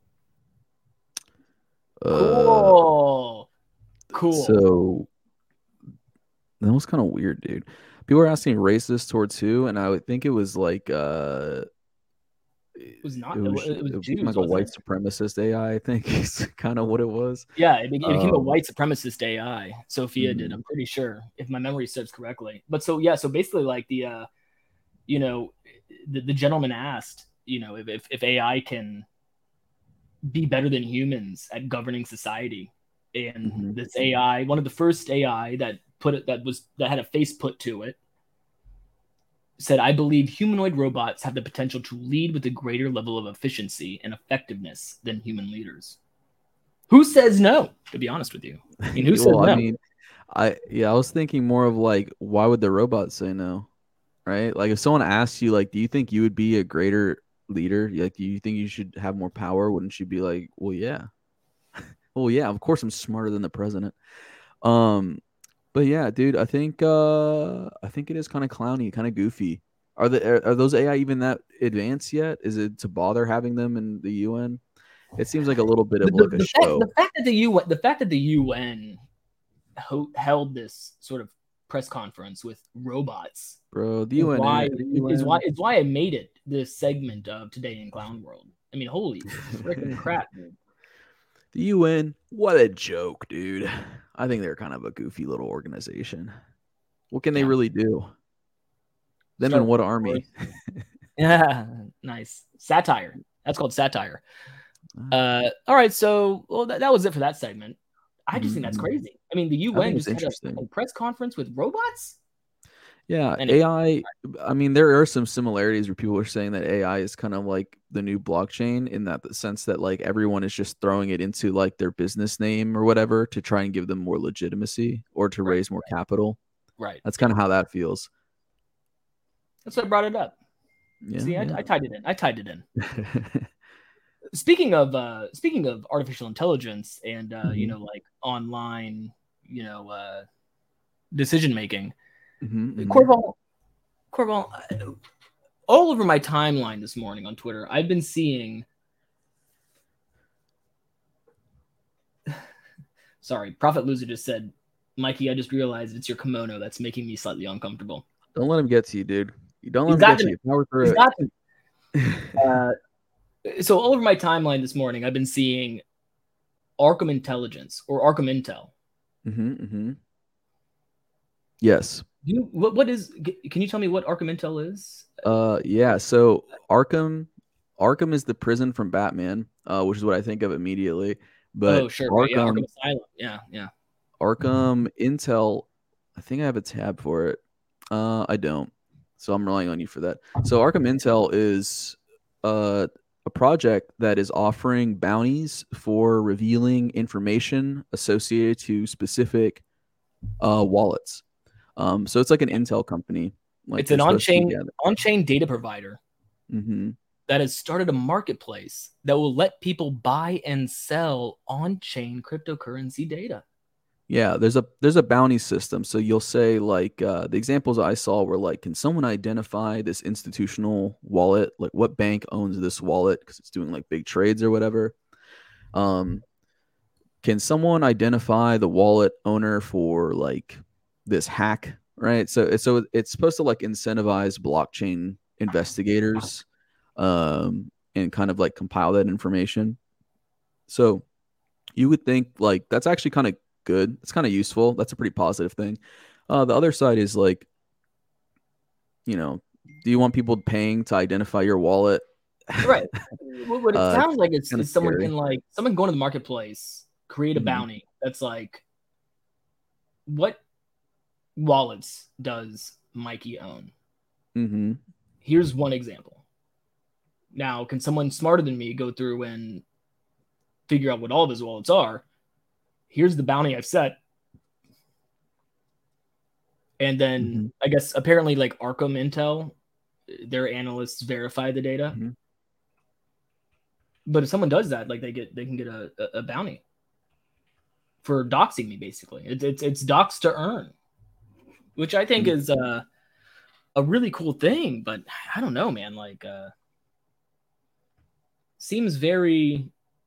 Cool. Cool. So that was kind of weird, dude. People were asking racist towards who, and I would think it was like uh it was not it was, it was, it was Jews, like a white it? supremacist A I, I think is kind of what it was. Yeah, it, became, it became um, a white supremacist A I. Sophia mm-hmm. did, I'm pretty sure, if my memory serves correctly. But so yeah, so basically like the uh you know, the, the gentleman asked, you know, if, if if A I can be better than humans at governing society. And mm-hmm. this A I, one of the first A I that put it that was that had a face put to it, said, I believe humanoid robots have the potential to lead with a greater level of efficiency and effectiveness than human leaders. Who says no, to be honest with you? I mean, who well, says no? I mean, I yeah, I was thinking more of like, why would the robot say no? Right? Like if someone asks you, like, do you think you would be a greater leader? Like, do you think you should have more power? Wouldn't you be like, well, yeah. well, yeah, of course I'm smarter than the president. Um But yeah, dude, I think uh, I think it is kind of clowny, kind of goofy. Are the are, are those A I even that advanced yet? Is it to bother having them in the U N? It seems like a little bit of the, like the, a the show. Fact, the fact that the U N, the fact that the U N ho- held this sort of press conference with robots, bro, the U N, why, the U N is why is why I made it this segment of Today in Clown World. I mean, holy freaking crap, dude. The U N, what a joke, dude. I think they're kind of a goofy little organization. What can they yeah. really do? Them Start and what army? yeah, nice. Satire. That's called satire. Uh, all right, so well, that, that was it for that segment. I just mm-hmm. think that's crazy. I mean, the U N just had a press conference with robots? Yeah, And it- A I, I mean, there are some similarities where people are saying that A I is kind of like the new blockchain in that the sense that like everyone is just throwing it into like their business name or whatever to try and give them more legitimacy or to Right, raise more capital. Right. That's kind of how that feels. That's what I brought it up. Yeah. See, I, yeah. I tied it in. I tied it in. Speaking of uh, speaking of artificial intelligence and uh, Mhm. you know, like online, you know, uh, decision making, Mhm, mhm. Corval, Corval, uh, all over my timeline this morning on Twitter, I've been seeing. Sorry, Prophet Loser just said, Mikey, I just realized it's your kimono that's making me slightly uncomfortable. Don't let him get to you, dude. You don't let He's him got get to to- you. Power through He's it. got to. Uh, so all over my timeline this morning, I've been seeing Arkham Intelligence or Arkham Intel. Mhm, mhm. Yes. Do you, what what is? Can you tell me what Arkham Intel is? Uh, yeah. So Arkham, Arkham is the prison from Batman, uh, which is what I think of immediately. But oh, sure. Right. Yeah, Arkham, Arkham Asylum. Yeah, yeah. Arkham Intel, I think I have a tab for it. Uh, I don't. So I'm relying on you for that. So Arkham Intel is uh, a project that is offering bounties for revealing information associated to specific uh, wallets. Um, so it's like an Intel company. Like It's an they're supposed to be on-chain together. on-chain data provider Mm-hmm. that has started a marketplace that will let people buy and sell on-chain cryptocurrency data. Yeah, there's a there's a bounty system. So you'll say like uh, the examples I saw were like, can someone identify this institutional wallet? Like what bank owns this wallet because it's doing like big trades or whatever. Um, can someone identify the wallet owner for like this hack? Right. So so it's supposed to like incentivize blockchain investigators, um, and kind of like compile that information. So you would think like that's actually kind of good. It's kind of useful. That's a pretty positive thing. Uh, the other side is like, you know, do you want people paying to identify your wallet? Right. What it Uh, sounds like is, kinda is someone scary. can like someone go into the marketplace, create a Mhm. bounty that's like, what wallets does Mikey own? Mm-hmm. Here's one example. Now, can someone smarter than me go through and figure out what all of his wallets are? Here's the bounty I've set. And then Mhm. I guess apparently like Arkham Intel, their analysts verify the data. Mhm. But if someone does that, like they get they can get a, a, a bounty for doxing me, basically. It's it's it's dox to earn, which I think Mhm. is uh, a really cool thing. But I don't know, man. Like, uh, seems very.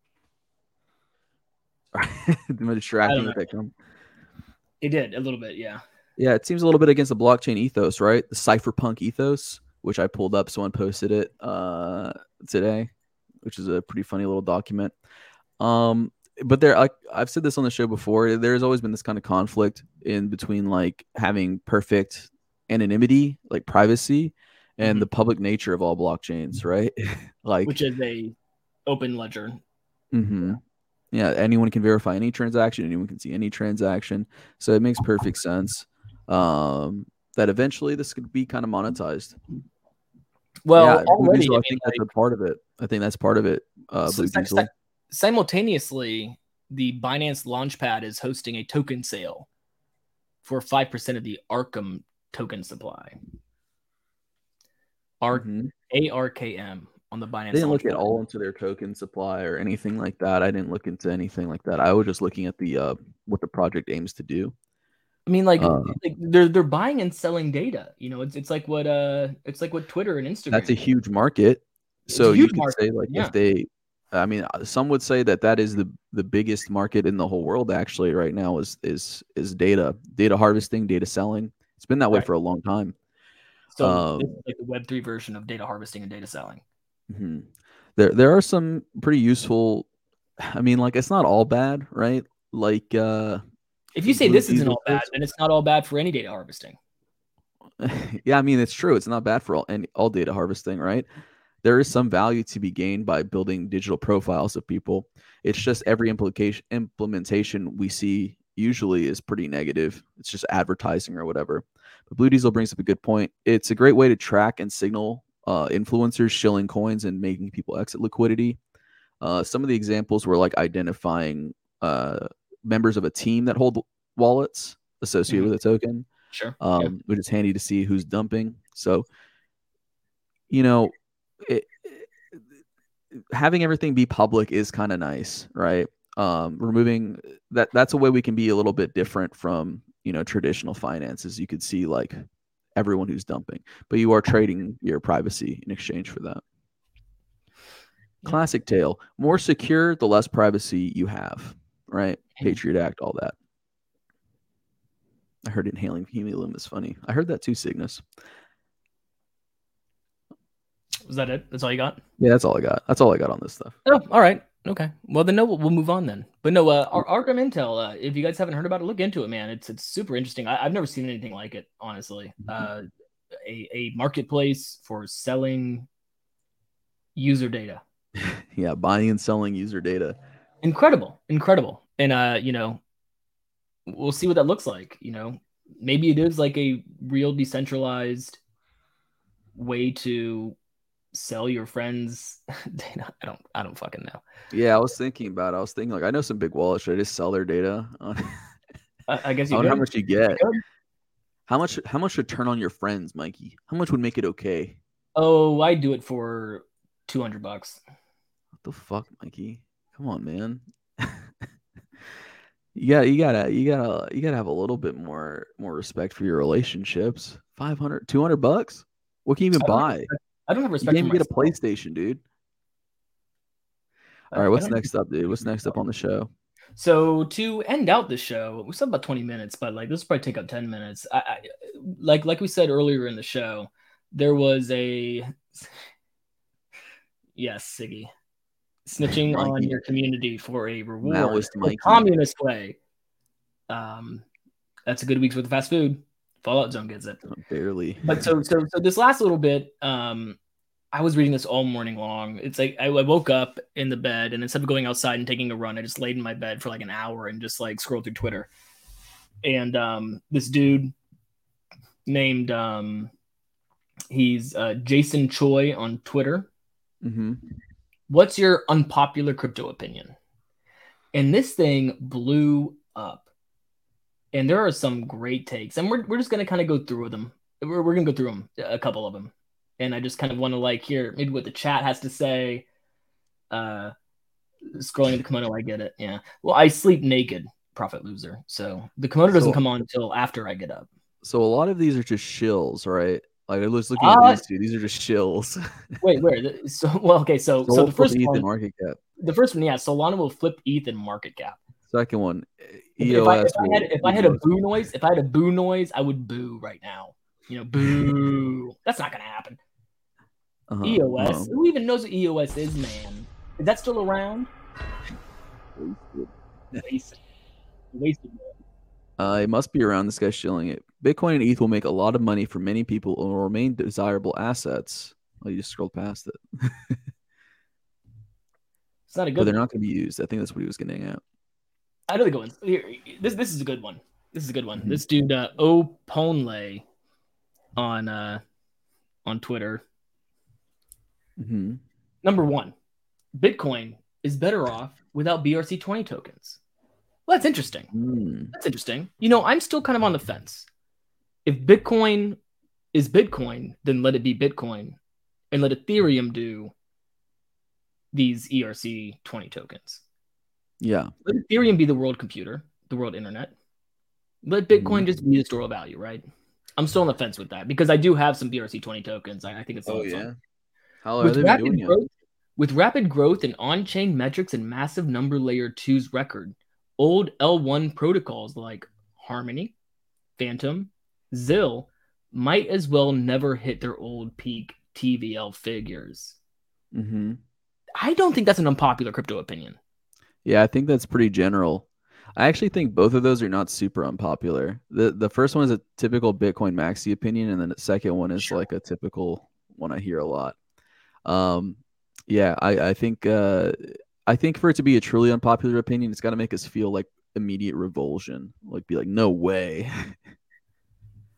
Am I distracting know. with that come? It did a little bit, yeah. Yeah, it seems a little bit against the blockchain ethos, right? The cypherpunk ethos, which I pulled up. Someone posted it uh, today, which is a pretty funny little document. Um, but there, like I've said this on the show before, there's always been this kind of conflict in between like having perfect anonymity, like privacy, and Mhm. the public nature of all blockchains, right? like, Which is a open ledger. mm-hmm. Yeah, anyone can verify any transaction, anyone can see any transaction. So it makes perfect sense um, that eventually this could be kind of monetized. Well, yeah, Blue already, Diesel, I I mean, think like, that's a part of it. I think that's part of it. Uh, Blue si- Diesel. si- simultaneously, the Binance Launchpad is hosting a token sale for five percent of the Arkham token supply. R- Mhm. A R K M on the Binance I didn't look Launchpad. at all into their token supply or anything like that. I didn't look into anything like that. I was just looking at the uh, what the project aims to do. I mean, like, Uh, like they're they're buying and selling data. You know, it's it's like what uh it's like what Twitter and Instagram. That's a do. huge market. It's So a you huge could market, say like yeah. if they, I mean, some would say that that is the the biggest market in the whole world actually right now is is is data, data harvesting, data selling. It's been that way Right. for a long time. So Um, this is like the Web three version of data harvesting and data selling. mhm. There there are some pretty useful. I mean, like it's not all bad, right? Like uh, If you say Blue this isn't Diesel all bad, says- then it's not all bad for any data harvesting. yeah, I mean it's true. It's not bad for all any, all data harvesting, right? There is some value to be gained by building digital profiles of people. It's just every implication implementation we see usually is pretty negative. It's just advertising or whatever. But Blue Diesel brings up a good point. It's a great way to track and signal uh, influencers shilling coins and making people exit liquidity. Uh, some of the examples were like identifying uh, members of a team that hold wallets associated mm-hmm. with a token. Sure. Um, yeah. Which is handy to see who's dumping. So, you know, it, it, having everything be public is kind of nice, right? Um, removing that, that's a way we can be a little bit different from, you know, traditional finances. You could see like everyone who's dumping, but you are trading your privacy in exchange for that. Yeah. Classic tale. More secure, the less privacy you have, right? Patriot Act, all that. I heard inhaling helium is funny. I heard that too, Cygnus. Was that it? That's all you got? Yeah, that's all I got. That's all I got on this stuff. Oh, all right. Okay. Well, then no, we'll, we'll move on then. But no, uh, Arkham Intel, uh, if you guys haven't heard about it, look into it, man. It's it's super interesting. I, I've never seen anything like it, honestly. Uh, a, a marketplace for selling user data. Yeah, buying and selling user data. Incredible. Incredible. And, uh, you know, we'll see what that looks like. You know, maybe it is like a real decentralized way to sell your friends data. I don't I don't fucking know. Yeah, I was thinking about it. I was thinking like I know some big wallets. Should I just sell their data? I, I guess you I wonder could. how much you get. You how much how much should turn on your friends, Mikey? How much would make it okay? Oh, I do it for two hundred bucks. What the fuck, Mikey? Come on, man. You got you gotta you gotta you gotta have a little bit more more respect for your relationships. five hundred, two hundred bucks? What can you even I buy? Have, I don't have respect. You can't for even get a PlayStation, dude. All right, what's next up, dude? What's next up on the show? So to end out the show, we said about twenty minutes, but like this will probably take up ten minutes. I, I like like we said earlier in the show, there was a yes, Siggy. Snitching Mikey. On your community for a reward, a communist way. Um, that's a good week's worth of fast food. Fallout Zone gets it. Barely. But so so so this last little bit, um, I was reading this all morning long. It's like I, I woke up in the bed, and instead of going outside and taking a run, I just laid in my bed for like an hour and just like scrolled through Twitter. And um, this dude named um, he's uh, Jason Choi on Twitter. Mm-hmm. What's your unpopular crypto opinion? And this thing blew up. And there are some great takes. And we're we're just going to kind of go through them. We're, we're going to go through them, a couple of them. And I just kind of want to like hear maybe what the chat has to say. Uh, scrolling the kimono, I get it. Yeah. Well, I sleep naked, profit loser. So the kimono doesn't so, come on until after I get up. So a lot of these are just shills, right? Like I was looking uh, at these two. These are just shills. Wait, where? So well, okay. So so, so the first one, market cap. The first one, yeah. Solana will flip E T H in market cap. Second one, E O S. If I, if I had if I had a boo noise, if I had a boo noise, I would boo right now. You know, boo. That's not gonna happen. Uh-huh. E O S. Uh-huh. Who even knows what E O S is, man? Is that still around? Wasted. Wasted. Uh, it must be around. This guy's shilling it. Bitcoin and E T H will make a lot of money for many people and will remain desirable assets. Oh, you just scrolled past it. It's not a good but they're one. not going to be used. I think that's what he was getting at. I know the good ones. Here, this this is a good one. This is a good one. Mm-hmm. This dude, uh, O Ponley, on uh, on Twitter. Mm-hmm. Number one, Bitcoin is better off without B R C twenty tokens. Well, that's interesting. Mm. That's interesting. You know, I'm still kind of on the fence. If Bitcoin is Bitcoin, then let it be Bitcoin, and let Ethereum do these E R C twenty tokens. Yeah. Let Ethereum be the world computer, the world internet. Let Bitcoin mm. just be the store of value, right? I'm still on the fence with that because I do have some B R C twenty tokens. I, I think it's oh yeah. Fun. How with are they rapid doing growth, with rapid growth in on-chain metrics and massive number layer two's record, old L one protocols like Harmony, Phantom, Zill might as well never hit their old peak T V L figures. Mm-hmm. I don't think that's an unpopular crypto opinion. Yeah, I think that's pretty general. I actually think both of those are not super unpopular. The the first one is a typical Bitcoin maxi opinion, and then the second one is sure. like a typical one I hear a lot. Um, yeah, I, I think uh, I think for it to be a truly unpopular opinion, it's got to make us feel like immediate revulsion, like be like, no way.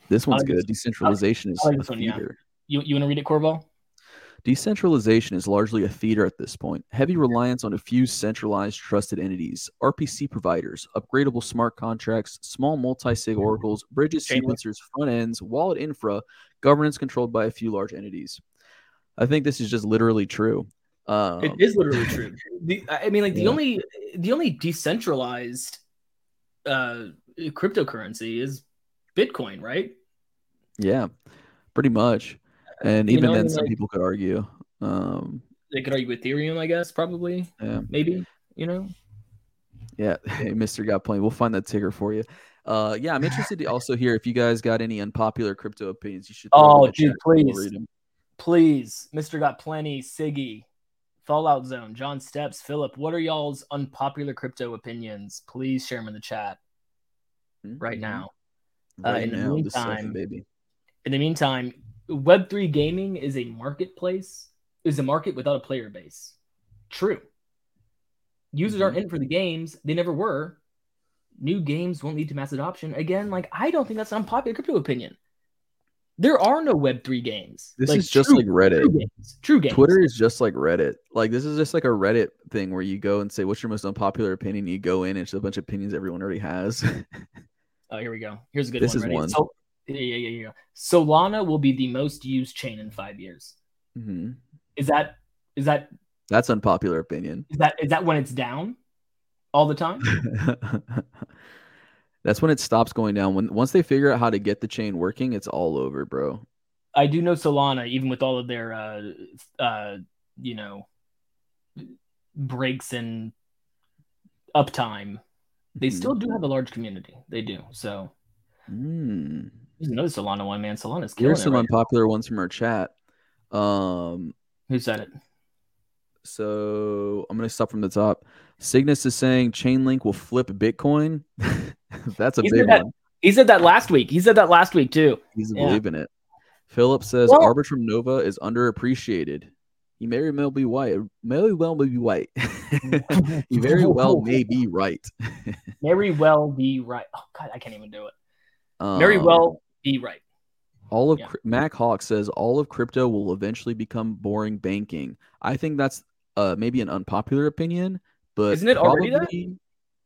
This one's like good. this- Decentralization is I like a this one, yeah. theater. You you want to read it, Corval? Decentralization is largely a theater at this point. Heavy reliance on a few centralized trusted entities, R P C providers, upgradable smart contracts, small multi-sig oracles, bridges, Chainlink. sequencers, front ends, wallet infra, governance controlled by a few large entities. I think this is just literally true. Um, It is literally true. The, I mean, like the Yeah. only the only decentralized uh, cryptocurrency is Bitcoin, right? Yeah, pretty much. And You even know, then, I mean, some like- people could argue. Um, They could argue Ethereum, I guess, probably, yeah, maybe. You know, yeah. Hey, Mister Got Plenty. We'll find that ticker for you. Uh, yeah, I'm interested to also hear if you guys got any unpopular crypto opinions. You should. Throw them in Oh, the dude, chat. We'll please. read them. please, Mister Got Plenty, Siggy, Fallout Zone, John Steps, Philip. What are y'all's unpopular crypto opinions? Please share them in the chat right Mhm. now. Right uh, in the now, this second, meantime, baby. In the meantime, Web three gaming is a marketplace, is a market without a player base. True. Users Mhm. aren't in it for the games. They never were. New games won't lead to mass adoption. Again, like I don't think that's an unpopular crypto opinion. There are no Web three games. This Like, is just true- like Reddit. True games. True games. Twitter is just like Reddit. Like this is just like a Reddit thing where you go and say, "What's your most unpopular opinion?" You go in, and it's a bunch of opinions everyone already has. Oh, here we go. Here's a good This one. is Ready? one. So, yeah, yeah, yeah, yeah. Solana will be the most used chain in five years. hmm Is that is that That's unpopular opinion. is that is that when it's down all the time? That's when it stops going down. When once they figure out how to get the chain working, it's all over, bro. I do know Solana, even with all of their uh uh you know breaks and uptime, they Mhm. still do have a large community. They do. So Mm. there's another Solana one, man. Solana's killing Here's it some right unpopular ones from our chat. Um, now. Who said it? so I'm gonna stop from the top. Cygnus is saying Chainlink will flip Bitcoin. That's a He big said that one. he said that last week. He said that last week too. He's Yeah. believing it. Philip says Well- Arbitrum Nova is underappreciated. He may well be white. May well be white. He very well may be right. Very well be right. Oh God, I can't even do it. Um, Very well be right. All of Yeah. cri- Mac Hawk says all of crypto will eventually become boring banking. I think that's uh, maybe an unpopular opinion, but Isn't it already that? probably-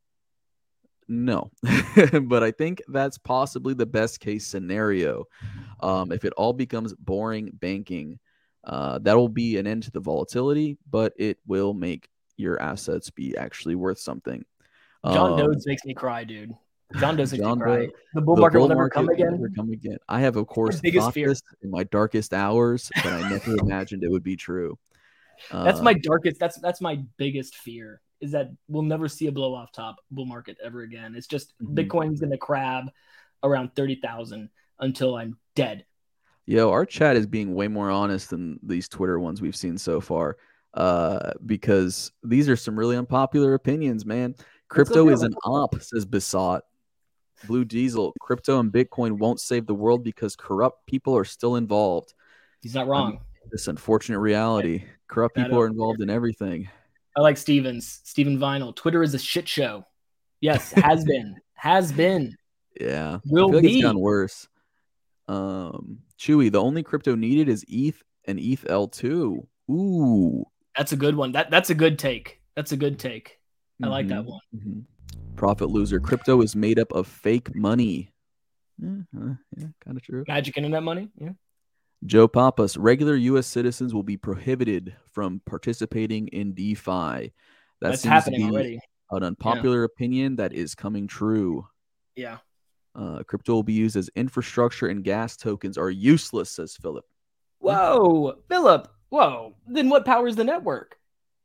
No, but I think that's possibly the best case scenario. Um, if it all becomes boring banking, uh, that will be an end to the volatility, but it will make your assets be actually worth something. John Um, Doe's makes me cry, dude. John Doe's makes John me cry. Doe- The bull the market will bull never come market will again. never come again. I have, of course, biggest thought fear. this in my darkest hours, but I never imagined it would be true. That's Uh, my darkest. That's that's my biggest fear is that we'll never see a blow off top bull market ever again. It's just Mhm. Bitcoin's gonna crab around thirty thousand until I'm dead. Yo, our chat is being way more honest than these Twitter ones we've seen so far. Uh, because these are some really unpopular opinions, man. Crypto go, is let's an op, says Besot. Blue Diesel, crypto and Bitcoin won't save the world because corrupt people are still involved. He's not wrong. This unfortunate reality. Corrupt That people are over involved in everything. I like Stevens, Steven Vinyl. Twitter is a shit show. Yes, has been, has been, Yeah. will I feel like be. it's gotten worse. Um, Chewy, the only crypto needed is E T H and E T H L two. Ooh. That's a good one. That that's a good take. That's a good take. I like that Mhm, one. mhm. Profit loser. Crypto is made up of fake money. Yeah, uh, yeah kind of true. Magic internet money. Yeah. Joe Papas, regular U S citizens will be prohibited from participating in DeFi. That That's seems happening to be already. an unpopular opinion that is coming true. Yeah. Uh, crypto will be used as infrastructure and gas tokens are useless, says Philip. Whoa, Philip. Whoa. Then what powers the network?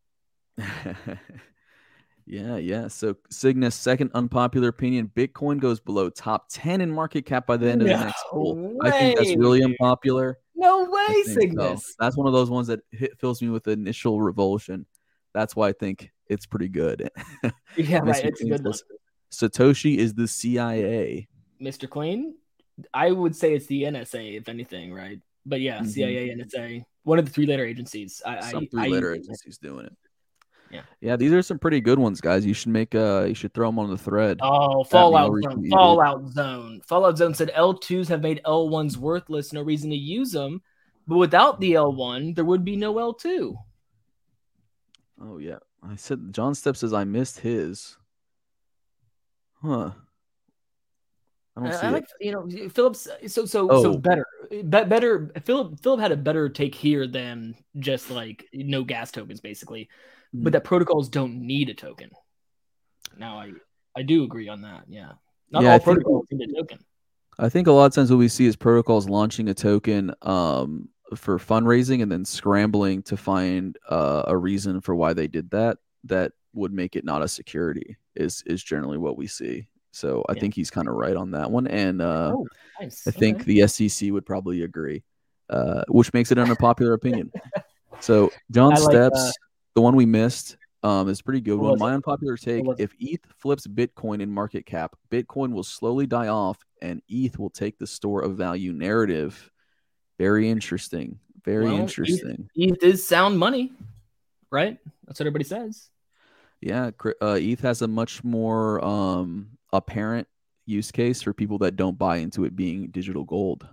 yeah, yeah. So Cygnus, second unpopular opinion, Bitcoin goes below top ten in market cap by the end of the No next poll. I think that's really way. unpopular. No I way, think so. Cygnus. That's one of those ones that hit, fills me with initial revulsion. That's why I think it's pretty good. Yeah, right. Mister It's a Clean good one. says, Satoshi is the C I A. Mister Clean, I would say it's the N S A, if anything, right? But yeah, Mhm. C I A, N S A, one of the three letter agencies. I, Some I, three letter I, agencies doing it. Yeah. Yeah, these are some pretty good ones, guys. You should make uh you should throw them on the thread. Oh, Fallout Zone. Fallout Zone. Fallout Zone said L twos have made L ones worthless, no reason to use them. But without the L one, there would be no L two. Oh yeah. I said John Stepp says I missed his. Huh. I don't see I like, it. you know, Phillips. So, so, Oh. so better, be, better. Philip, Philip had a better take here than just like no gas tokens, basically. Mm. But that protocols don't need a token. Now, I, I do agree on that. Yeah, not yeah, all I protocols think, need a token. I think a lot of times what we see is protocols launching a token um, for fundraising and then scrambling to find uh, a reason for why they did that. That would make it not a security. Is is generally what we see. So I yeah. think he's kind of right on that one. And uh, oh, nice. I think okay. the S E C would probably agree, uh, which makes it an unpopular opinion. So John like, Steps, uh, the one we missed, um, is a pretty good one. My it? unpopular take, if E T H flips Bitcoin in market cap, Bitcoin will slowly die off and E T H will take the store of value narrative. Very interesting. Very well, interesting. E T H is sound money, right? That's what everybody says. Yeah, uh, E T H has a much more um, apparent use case for people that don't buy into it being digital gold.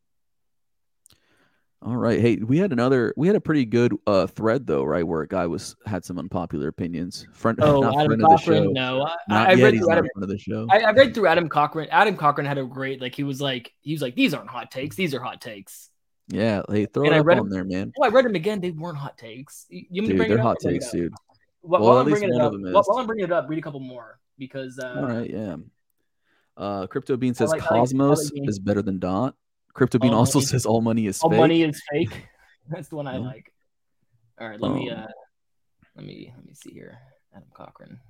All right, hey, we had another, we had a pretty good uh, thread though, right, where a guy was had some unpopular opinions. Friend, oh, not Adam friend Cochran, of the show. no, I, not I yet. read He's through not Adam, friend of the show. I, I read through Adam Cochran. Adam Cochran had a great, like he was like, he was like, these aren't hot takes, these are hot takes. Yeah, hey, throw and it I up read on them, there, man. Oh, I read them again. They weren't hot takes. You, you dude, bring they're it up, hot takes, dude. While, well, while at I'm least bringing one it of up, them is. while, while I'm bringing it up, read a couple more because. Uh, All right, yeah. Uh, Crypto Bean says like, Cosmos like, like is better than Dot. Crypto Bean all also money, says all money is all fake. money is fake. That's the one I yeah. like. All right, let um, me uh, let me let me see here. Adam Cochran.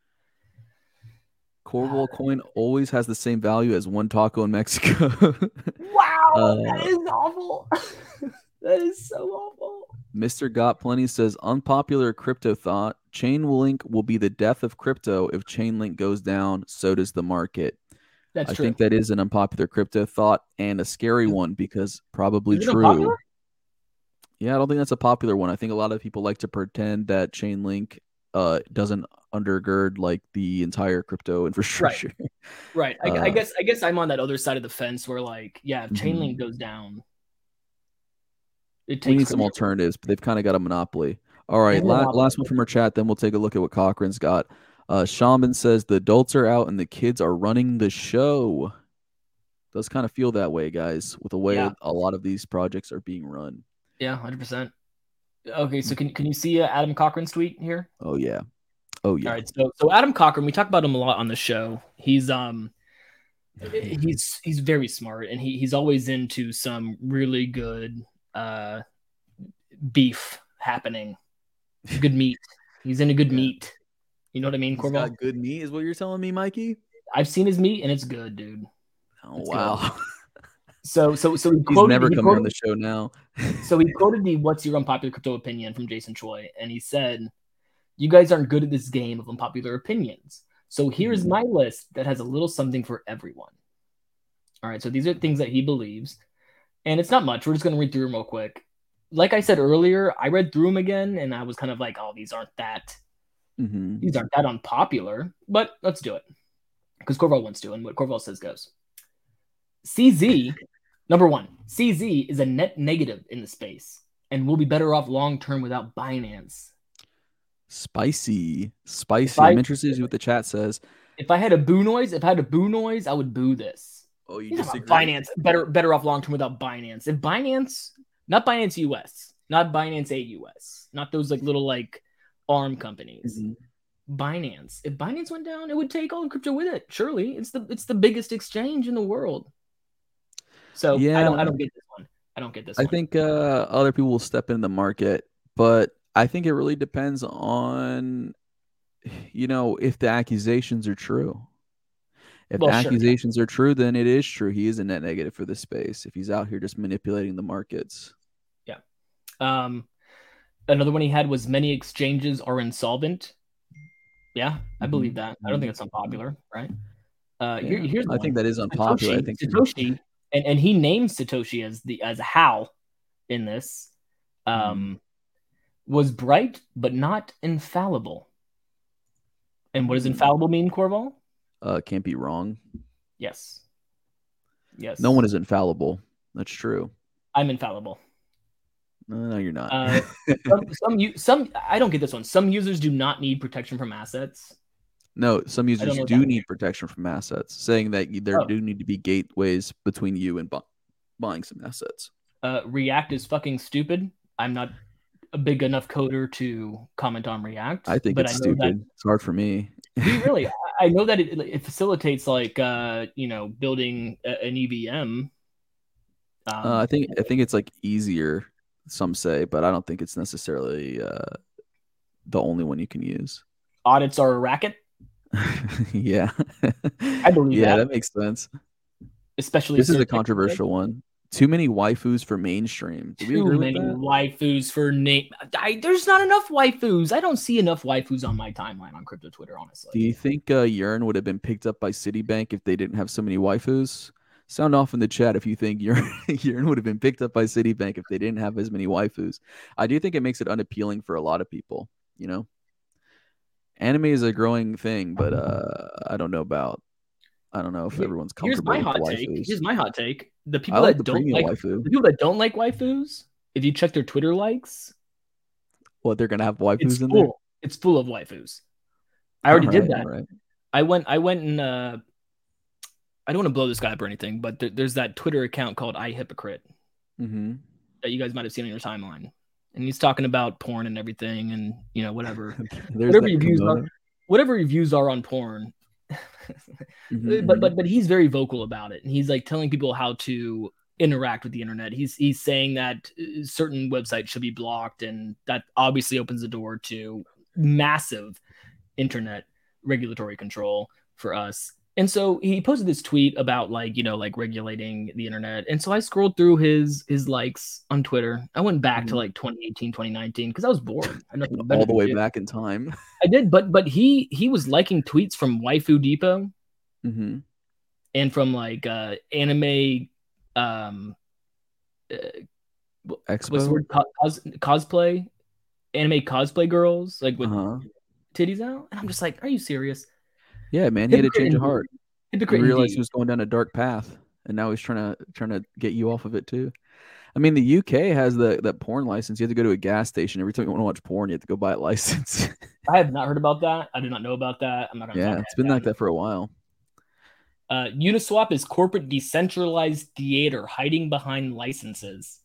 Corval uh, coin always has the same value as one taco in Mexico. Wow, uh, that is awful. That is so awful. Mister Got Plenty says unpopular crypto thought: Chainlink will be the death of crypto if Chainlink goes down. So does the market. That's I true. think that is an unpopular crypto thought and a scary one because probably is it true. Unpopular? Yeah, I don't think that's a popular one. I think a lot of people like to pretend that Chainlink uh, doesn't undergird like the entire crypto infrastructure. Right. right. I, uh, I guess I guess I'm on that other side of the fence where like, yeah, if Chainlink mm-hmm. goes down, it takes we need some alternatives, but they've kind of got a monopoly. All right, la- monopoly. last one from our chat. Then we'll take a look at what Cochran's got. Uh, Shaman says the adults are out and the kids are running the show. Does kind of feel that way, guys, with the way yeah. a lot of these projects are being run. Yeah, one hundred percent. Okay, so can can you see uh, Adam Cochran's tweet here? Oh yeah, oh yeah. All right, so so Adam Cochran, we talk about him a lot on the show. He's um, he's he's very smart, and he he's always into some really good uh, beef happening. Good meat. He's into good yeah. meat. You know what I mean, Corval? He's got good meat, is what you're telling me, Mikey? I've seen his meat, and it's good, dude. Oh it's wow. Good. So, so, so he He's quoted, never he coming quoted, on the show now. So he quoted the "What's your unpopular crypto opinion?" from Jason Choi, and he said, "You guys aren't good at this game of unpopular opinions. So here's mm-hmm. my list that has a little something for everyone." All right, so these are things that he believes, and it's not much. We're just going to read through them real quick. Like I said earlier, I read through them again, and I was kind of like, "Oh, these aren't that, mm-hmm. these aren't that unpopular." But let's do it because Corval wants to, and what Corval says goes. C Z. Number one, C Z is a net negative in the space and will be better off long-term without Binance. Spicy. Spicy. I, I'm interested to see what the chat says. If I had a boo noise, if I had a boo noise, I would boo this. Oh, you He's disagree? Binance, better better off long-term without Binance. If Binance, not Binance U S, not Binance A U S, not those like little like ARM companies. Mm-hmm. Binance. If Binance went down, it would take all the crypto with it. Surely. It's the it's the biggest exchange in the world. So yeah, I don't I don't get this one. I don't get this I one. think uh, other people will step in the market, but I think it really depends on, you know, if the accusations are true. If well, the sure, accusations yeah. are true, then it is true. He is a net negative for this space if he's out here just manipulating the markets. Yeah. Um, another one he had was many exchanges are insolvent. Yeah, I mm-hmm. believe that. I don't think it's unpopular, right? Uh, yeah, here, here's I one. think that is unpopular. Satoshi, I think Satoshi. And and he names Satoshi as the as Hal in this. Um, was bright but not infallible. And what does infallible mean, Corval? Uh, can't be wrong. Yes. Yes. No one is infallible. That's true. I'm infallible. No, you're not. Uh, some, some, some, I don't get this one. Some users do not need protection from assets. No, some users do need protection from assets, saying that there oh. do need to be gateways between you and bu- buying some assets. Uh, React is fucking stupid. I'm not a big enough coder to comment on React. I think but it's I know stupid. That, it's hard for me. Really, I know that it, it facilitates like uh, you know building a, an E V M. Um, uh, I think I think it's like easier. Some say, but I don't think it's necessarily uh, the only one you can use. Audits are a racket. Yeah, I believe yeah, that. that makes sense. Especially this is a controversial one. Too many waifus for mainstream. Do Too many waifus for name. I, there's not enough waifus. I don't see enough waifus on my timeline on crypto Twitter, honestly. Do you think uh, Yearn would have been picked up by Citibank if they didn't have so many waifus? Sound off in the chat if you think Yearn, Yearn would have been picked up by Citibank if they didn't have as many waifus. I do think it makes it unappealing for a lot of people, you know? Anime is a growing thing, but uh, I don't know about I don't know if everyone's comfortable Here's my with hot waifus. take. Here's my hot take. The people like that the don't like waifu. the people that don't like waifus, if you check their Twitter likes, what they're gonna have waifus it's in full. there? It's full of waifus. I already All did right, that. all right. I went I went and uh I don't want to blow this guy up or anything, but there, there's that Twitter account called iHypocrite Mm-hmm. that you guys might have seen on your timeline. And he's talking about porn and everything and you know, whatever. There's whatever that your views kimono. are whatever your views are on porn. Mhm, but mhm. but but he's very vocal about it. And he's like telling people how to interact with the internet. He's he's saying that uh, certain websites should be blocked, and that obviously opens the door to massive internet regulatory control for us. And so he posted this tweet about like, you know, like regulating the internet. And so I scrolled through his his likes on Twitter. I went back Mhm. to like twenty eighteen, twenty nineteen because I was bored. I had nothing better All the to way do. back in time. I did, but but he he was liking tweets from Waifu Depot Mm-hmm. and from like uh anime um uh, what's the Expo. word Co- cos- cosplay anime cosplay girls like with Uh-huh. titties out, and I'm just like, are you serious? Yeah, man, he had a Hypocrite change of indeed. heart. He Hypocrite realized indeed. he was going down a dark path, and now he's trying to trying to get you off of it too. I mean, the U K has the that porn license. You have to go to a gas station every time you want to watch porn. You have to go buy a license. I have not heard about that. I did not know about that. I'm not gonna Yeah, talk it's been about like that for a while. Uh, Uniswap is corporate decentralized theater hiding behind licenses.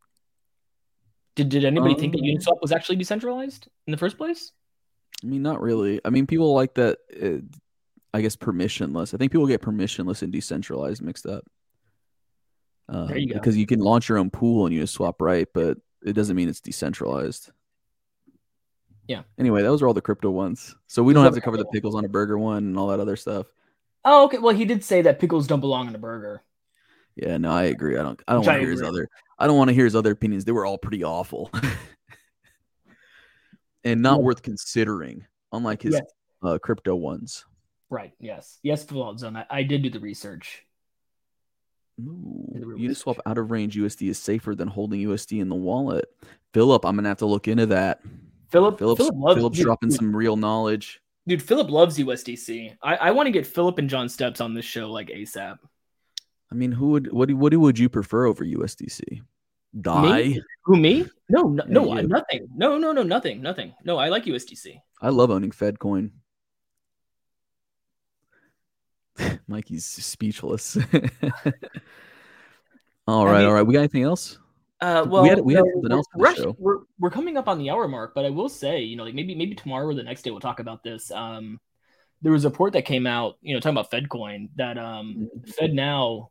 Did did anybody think that Um, Uniswap was actually decentralized in the first place? I mean, not really. I mean, people like that. Uh, I guess permissionless. I think people get permissionless and decentralized mixed up. Uh, There you go. Because you can launch your own pool on Uniswap, right? But it doesn't mean it's decentralized. Yeah. Anyway, those are all the crypto ones. So we Those don't are have the to cover the crypto pickles on a burger one and all that other stuff. Oh, okay. Well, he did say that pickles don't belong in a burger. Yeah, no, I agree. I don't. I don't Which want I to hear his agree. other. I don't want to hear his other opinions. They were all pretty awful, and not Yeah. worth considering. Unlike his Yeah. uh, crypto ones. Right. Yes. Yes, Fallout Zone. I, I did do the research. Ooh, The real Uniswap research. out of range U S D is safer than holding U S D in the wallet. Philip, I'm gonna have to look into that. Philip, Philip's, Philip loves Philip's dude, dropping dude, some real knowledge. dude, Philip loves U S D C. I, I want to get Philip and John Steps on this show like ASAP. I mean, who would what do, what do would you prefer over U S D C? Die. Me? Who me? No, no, Yeah, no, you. nothing. No, no, no, nothing, nothing. No, I like U S D C. I love owning Fedcoin. Mikey's speechless. all I right, mean- all right. We got anything else? Uh, well, we had, we had no, something we're, else for we're, the actually- show. we're we're coming up on the hour mark, but I will say, you know, like maybe maybe tomorrow or the next day we'll talk about this. Um, there was a report that came out, you know, talking about Fedcoin that um, FedNow,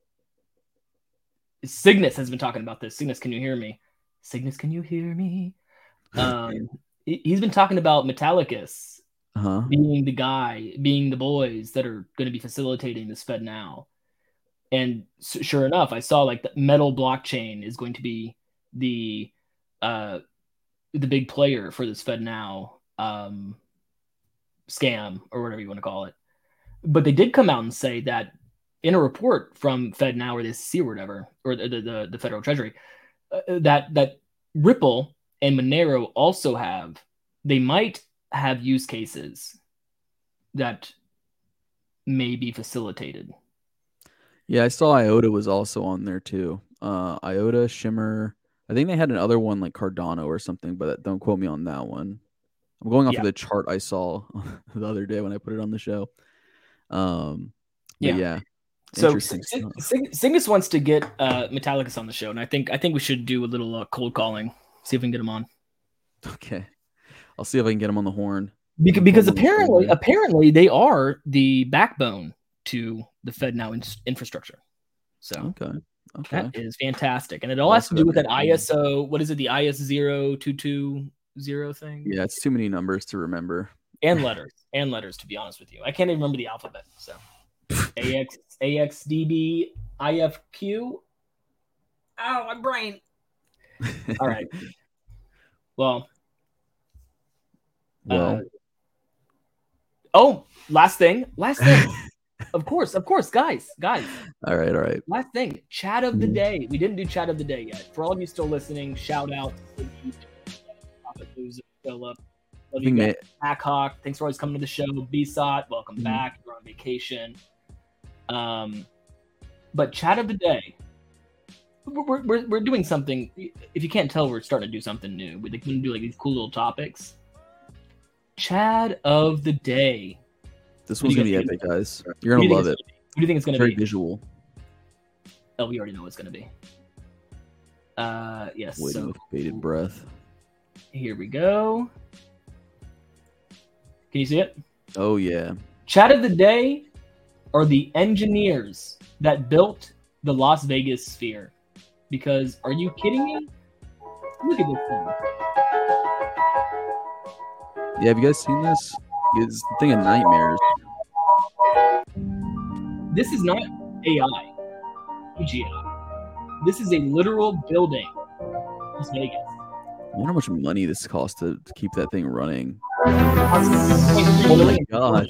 Cygnus has been talking about this. Cygnus, can you hear me? Cygnus, can you hear me? Um, he- he's been talking about Metallicus Uh-huh. being the guy, being the boys that are going to be facilitating this FedNow. And s- sure enough, I saw like the Metal blockchain is going to be the uh, the big player for this FedNow um, scam or whatever you want to call it. But they did come out and say that in a report from FedNow or the S E C or whatever, or the the, the Federal Treasury, uh, that that Ripple and Monero also have, they might have use cases that may be facilitated. Yeah, I saw IOTA was also on there too. Uh, IOTA, Shimmer. I think they had another one like Cardano or something, but don't quote me on that one. I'm going off Yeah. of the chart I saw the other day when I put it on the show. Um, but Yeah. yeah. So Interesting Sing- stuff. Sing- Singus wants to get uh, Metallicus on the show, and I think I think we should do a little uh, cold calling, see if we can get him on. Okay, I'll see if I can get him on the horn. Because, Put because him on the show apparently, later. apparently they are the backbone to the FedNow in- infrastructure. So Okay, okay. that is fantastic, and it all Well, has to also do with that got I S O. What is it? The I S zero two two zero thing. Yeah, it's too many numbers to remember. And letters, and letters. To be honest with you, I can't even remember the alphabet. So A X A X D B I F Q. Ow, my brain. All right. Well. Well. Uh, oh, last thing. Last thing. Of course, of course, guys, guys. All right, all right. Last thing. Chat of the day. We didn't do chat of the day yet. For all of you still listening, shout out to Philip. Love you guys. Mac Hawk. Thanks for always coming to the show. B S O T, welcome mm-hmm. back. You're on vacation. Um, but chat of the day. We're, we're, we're doing something. If you can't tell, we're starting to do something new. We're going to do like these cool little topics. Chad of the day. This one's going to be epic, guys. You're going to love it. What do you think it's going to be? Very visual. Oh, we already know what it's going to be. Uh, yes. Waiting so, with bated breath. Here we go. Can you see it? Oh, yeah. Chat of the day are the engineers that built the Las Vegas Sphere. Because, are you kidding me? Look at this thing. Yeah, have you guys seen this? It's the thing of nightmares. This is not A I, C G I. This is a literal building. Las Vegas. I wonder how much money this costs to, to keep that thing running. Oh my god.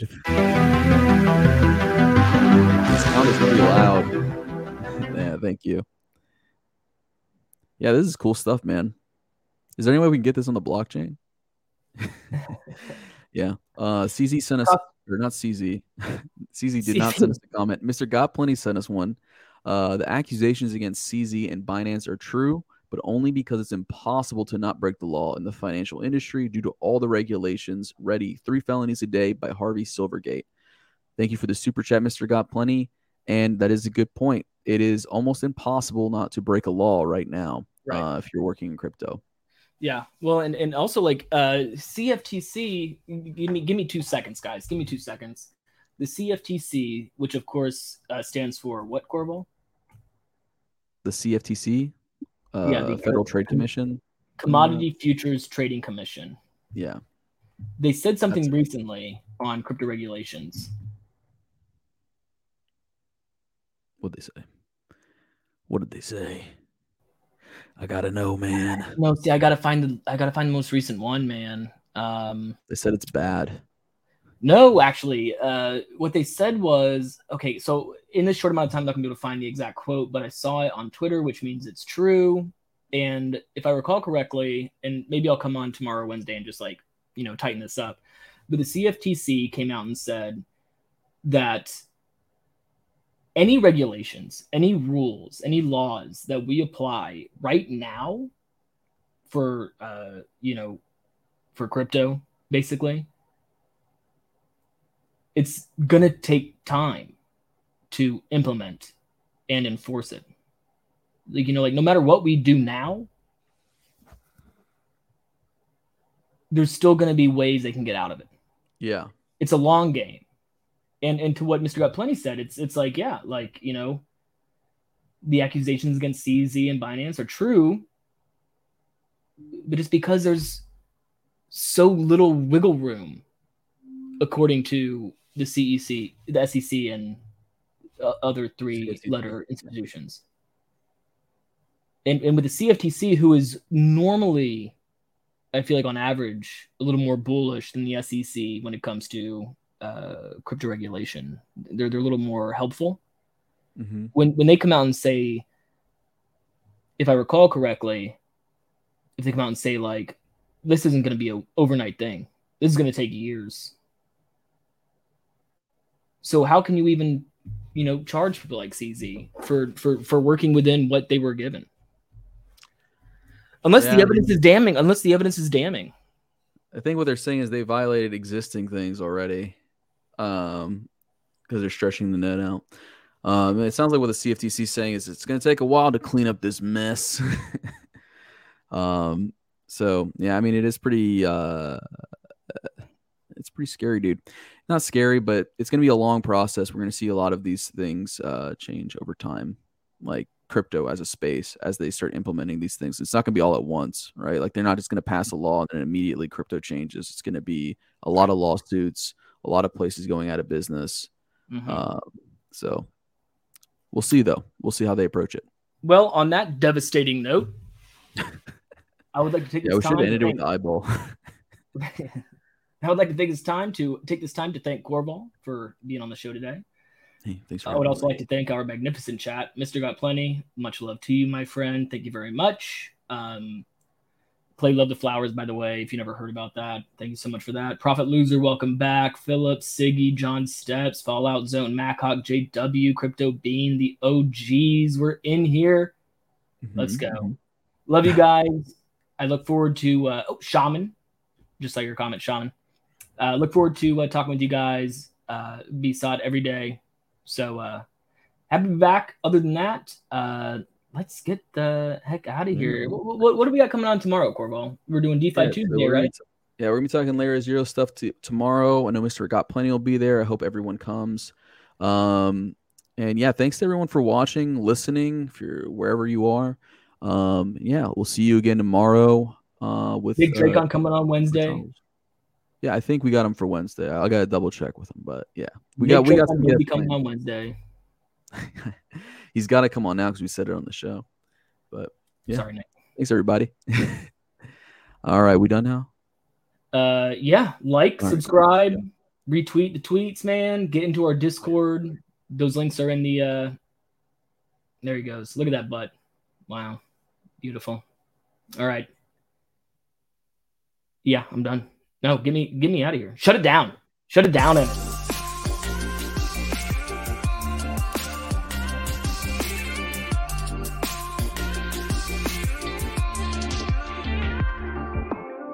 This sound is really loud. Yeah, thank you. Yeah, this is cool stuff, man. Is there any way we can get this on the blockchain? Yeah. Uh, C Z sent us, or not C Z. C Z did not send us a comment. Mister Got Plenty sent us one. Uh, the accusations against C Z and Binance are true, but only because it's impossible to not break the law in the financial industry due to all the regulations. Ready, three felonies a day by Harvey Silvergate. Thank you for the super chat, Mister Got Plenty. And that is a good point. It is almost impossible not to break a law right now, right. Uh, if you're working in crypto. Yeah, well, and, and also like uh, C F T C. Give me give me two seconds, guys. Give me two seconds. The C F T C, which of course uh, stands for what, Corval? The C F T C, uh, yeah, the Federal Trade Commission, Commodity uh, Futures Trading Commission. Yeah, they said something That's recently on crypto regulations. What'd they say? What did they say? I gotta know, man. No, see, I gotta find the I gotta find the most recent one, man. Um, they said it's bad. No, actually, uh, what they said was okay. So in this short amount of time, I'm not gonna be able to find the exact quote, but I saw it on Twitter, which means it's true. And if I recall correctly, and maybe I'll come on tomorrow, Wednesday, and just like you know tighten this up. But the C F T C came out and said that any regulations, any rules, any laws that we apply right now for, uh, you know, for crypto, basically, it's going to take time to implement and enforce it. Like, you know, like no matter what we do now, there's still going to be ways they can get out of it. Yeah. It's a long game. And and to what Mister Got Plenty said, it's it's like, yeah, like, you know, the accusations against C Z and Binance are true, but it's because there's so little wiggle room, according to the C E C, the S E C, and uh, other three-letter institutions. And, and with the C F T C, who is normally, I feel like on average, a little more bullish than the S E C when it comes to uh, crypto regulation. They're they're a little more helpful. Mm-hmm. When when they come out and say, if I recall correctly, if they come out and say like, this isn't going to be an overnight thing. This is going to take years. So how can you even, you know, charge people like C Z for for for working within what they were given? Unless yeah, the evidence I mean, is damning. Unless the evidence is damning. I think what they're saying is they violated existing things already, um, because they're stretching the net out. Um, it sounds like what the C F T C is saying is it's going to take a while to clean up this mess. um, so yeah, I mean, it is pretty, uh, it's pretty scary, dude. Not scary, but it's going to be a long process. We're going to see a lot of these things uh, change over time, like crypto as a space, as they start implementing these things. It's not going to be all at once, right? Like they're not just going to pass a law and then immediately crypto changes. It's going to be a lot of lawsuits, a lot of places going out of business. Mm-hmm. Uh, so we'll see, though. We'll see how they approach it. Well, on that devastating note, I would like to take yeah, this we time. should have ended it with the eyeball. I would like to take this time to take this time to thank Corval for being on the show today. Hey, thanks for I would also me. like to thank our magnificent chat. Mister Got Plenty, much love to you, my friend. Thank you very much. Um, Play Love the Flowers, by the way, if you never heard about that. Thank you so much for that. Profit Loser, welcome back. Philip, Siggy, John Steps, Fallout Zone, Mackhawk, J W, Crypto Bean, the O Gs were in here. Mm-hmm. Let's go. Love you guys. I look forward to uh, oh, Shaman, just like your comment, Shaman. Uh, look forward to uh, talking with you guys. Uh, B S O D every day. So uh, happy to be back. Other than that, uh, let's get the heck out of here. What, what, what do we got coming on tomorrow, Corval? We're doing DeFi yeah, Tuesday, so right? T- yeah, we're going to be talking Layer Zero stuff to, tomorrow. I know Mister Got Plenty will be there. I hope everyone comes. Um, and yeah, thanks to everyone for watching, listening, if you're wherever you are. Um, yeah, we'll see you again tomorrow. Uh, with Big Drake uh, on coming on Wednesday. Yeah, I think we got him for Wednesday. I got to double check with him, but yeah, we Big got we got some guests coming on Wednesday. He's got to come on now because we said it on the show. But yeah, sorry, Nick. Thanks everybody. All right, we done now? Uh, yeah. Like, All subscribe, right. retweet the tweets, man. Get into our Discord. Those links are in the. Uh... There he goes. Look at that butt. Wow, beautiful. All right. Yeah, I'm done. No, get me, get me out of here. Shut it down. Shut it down. And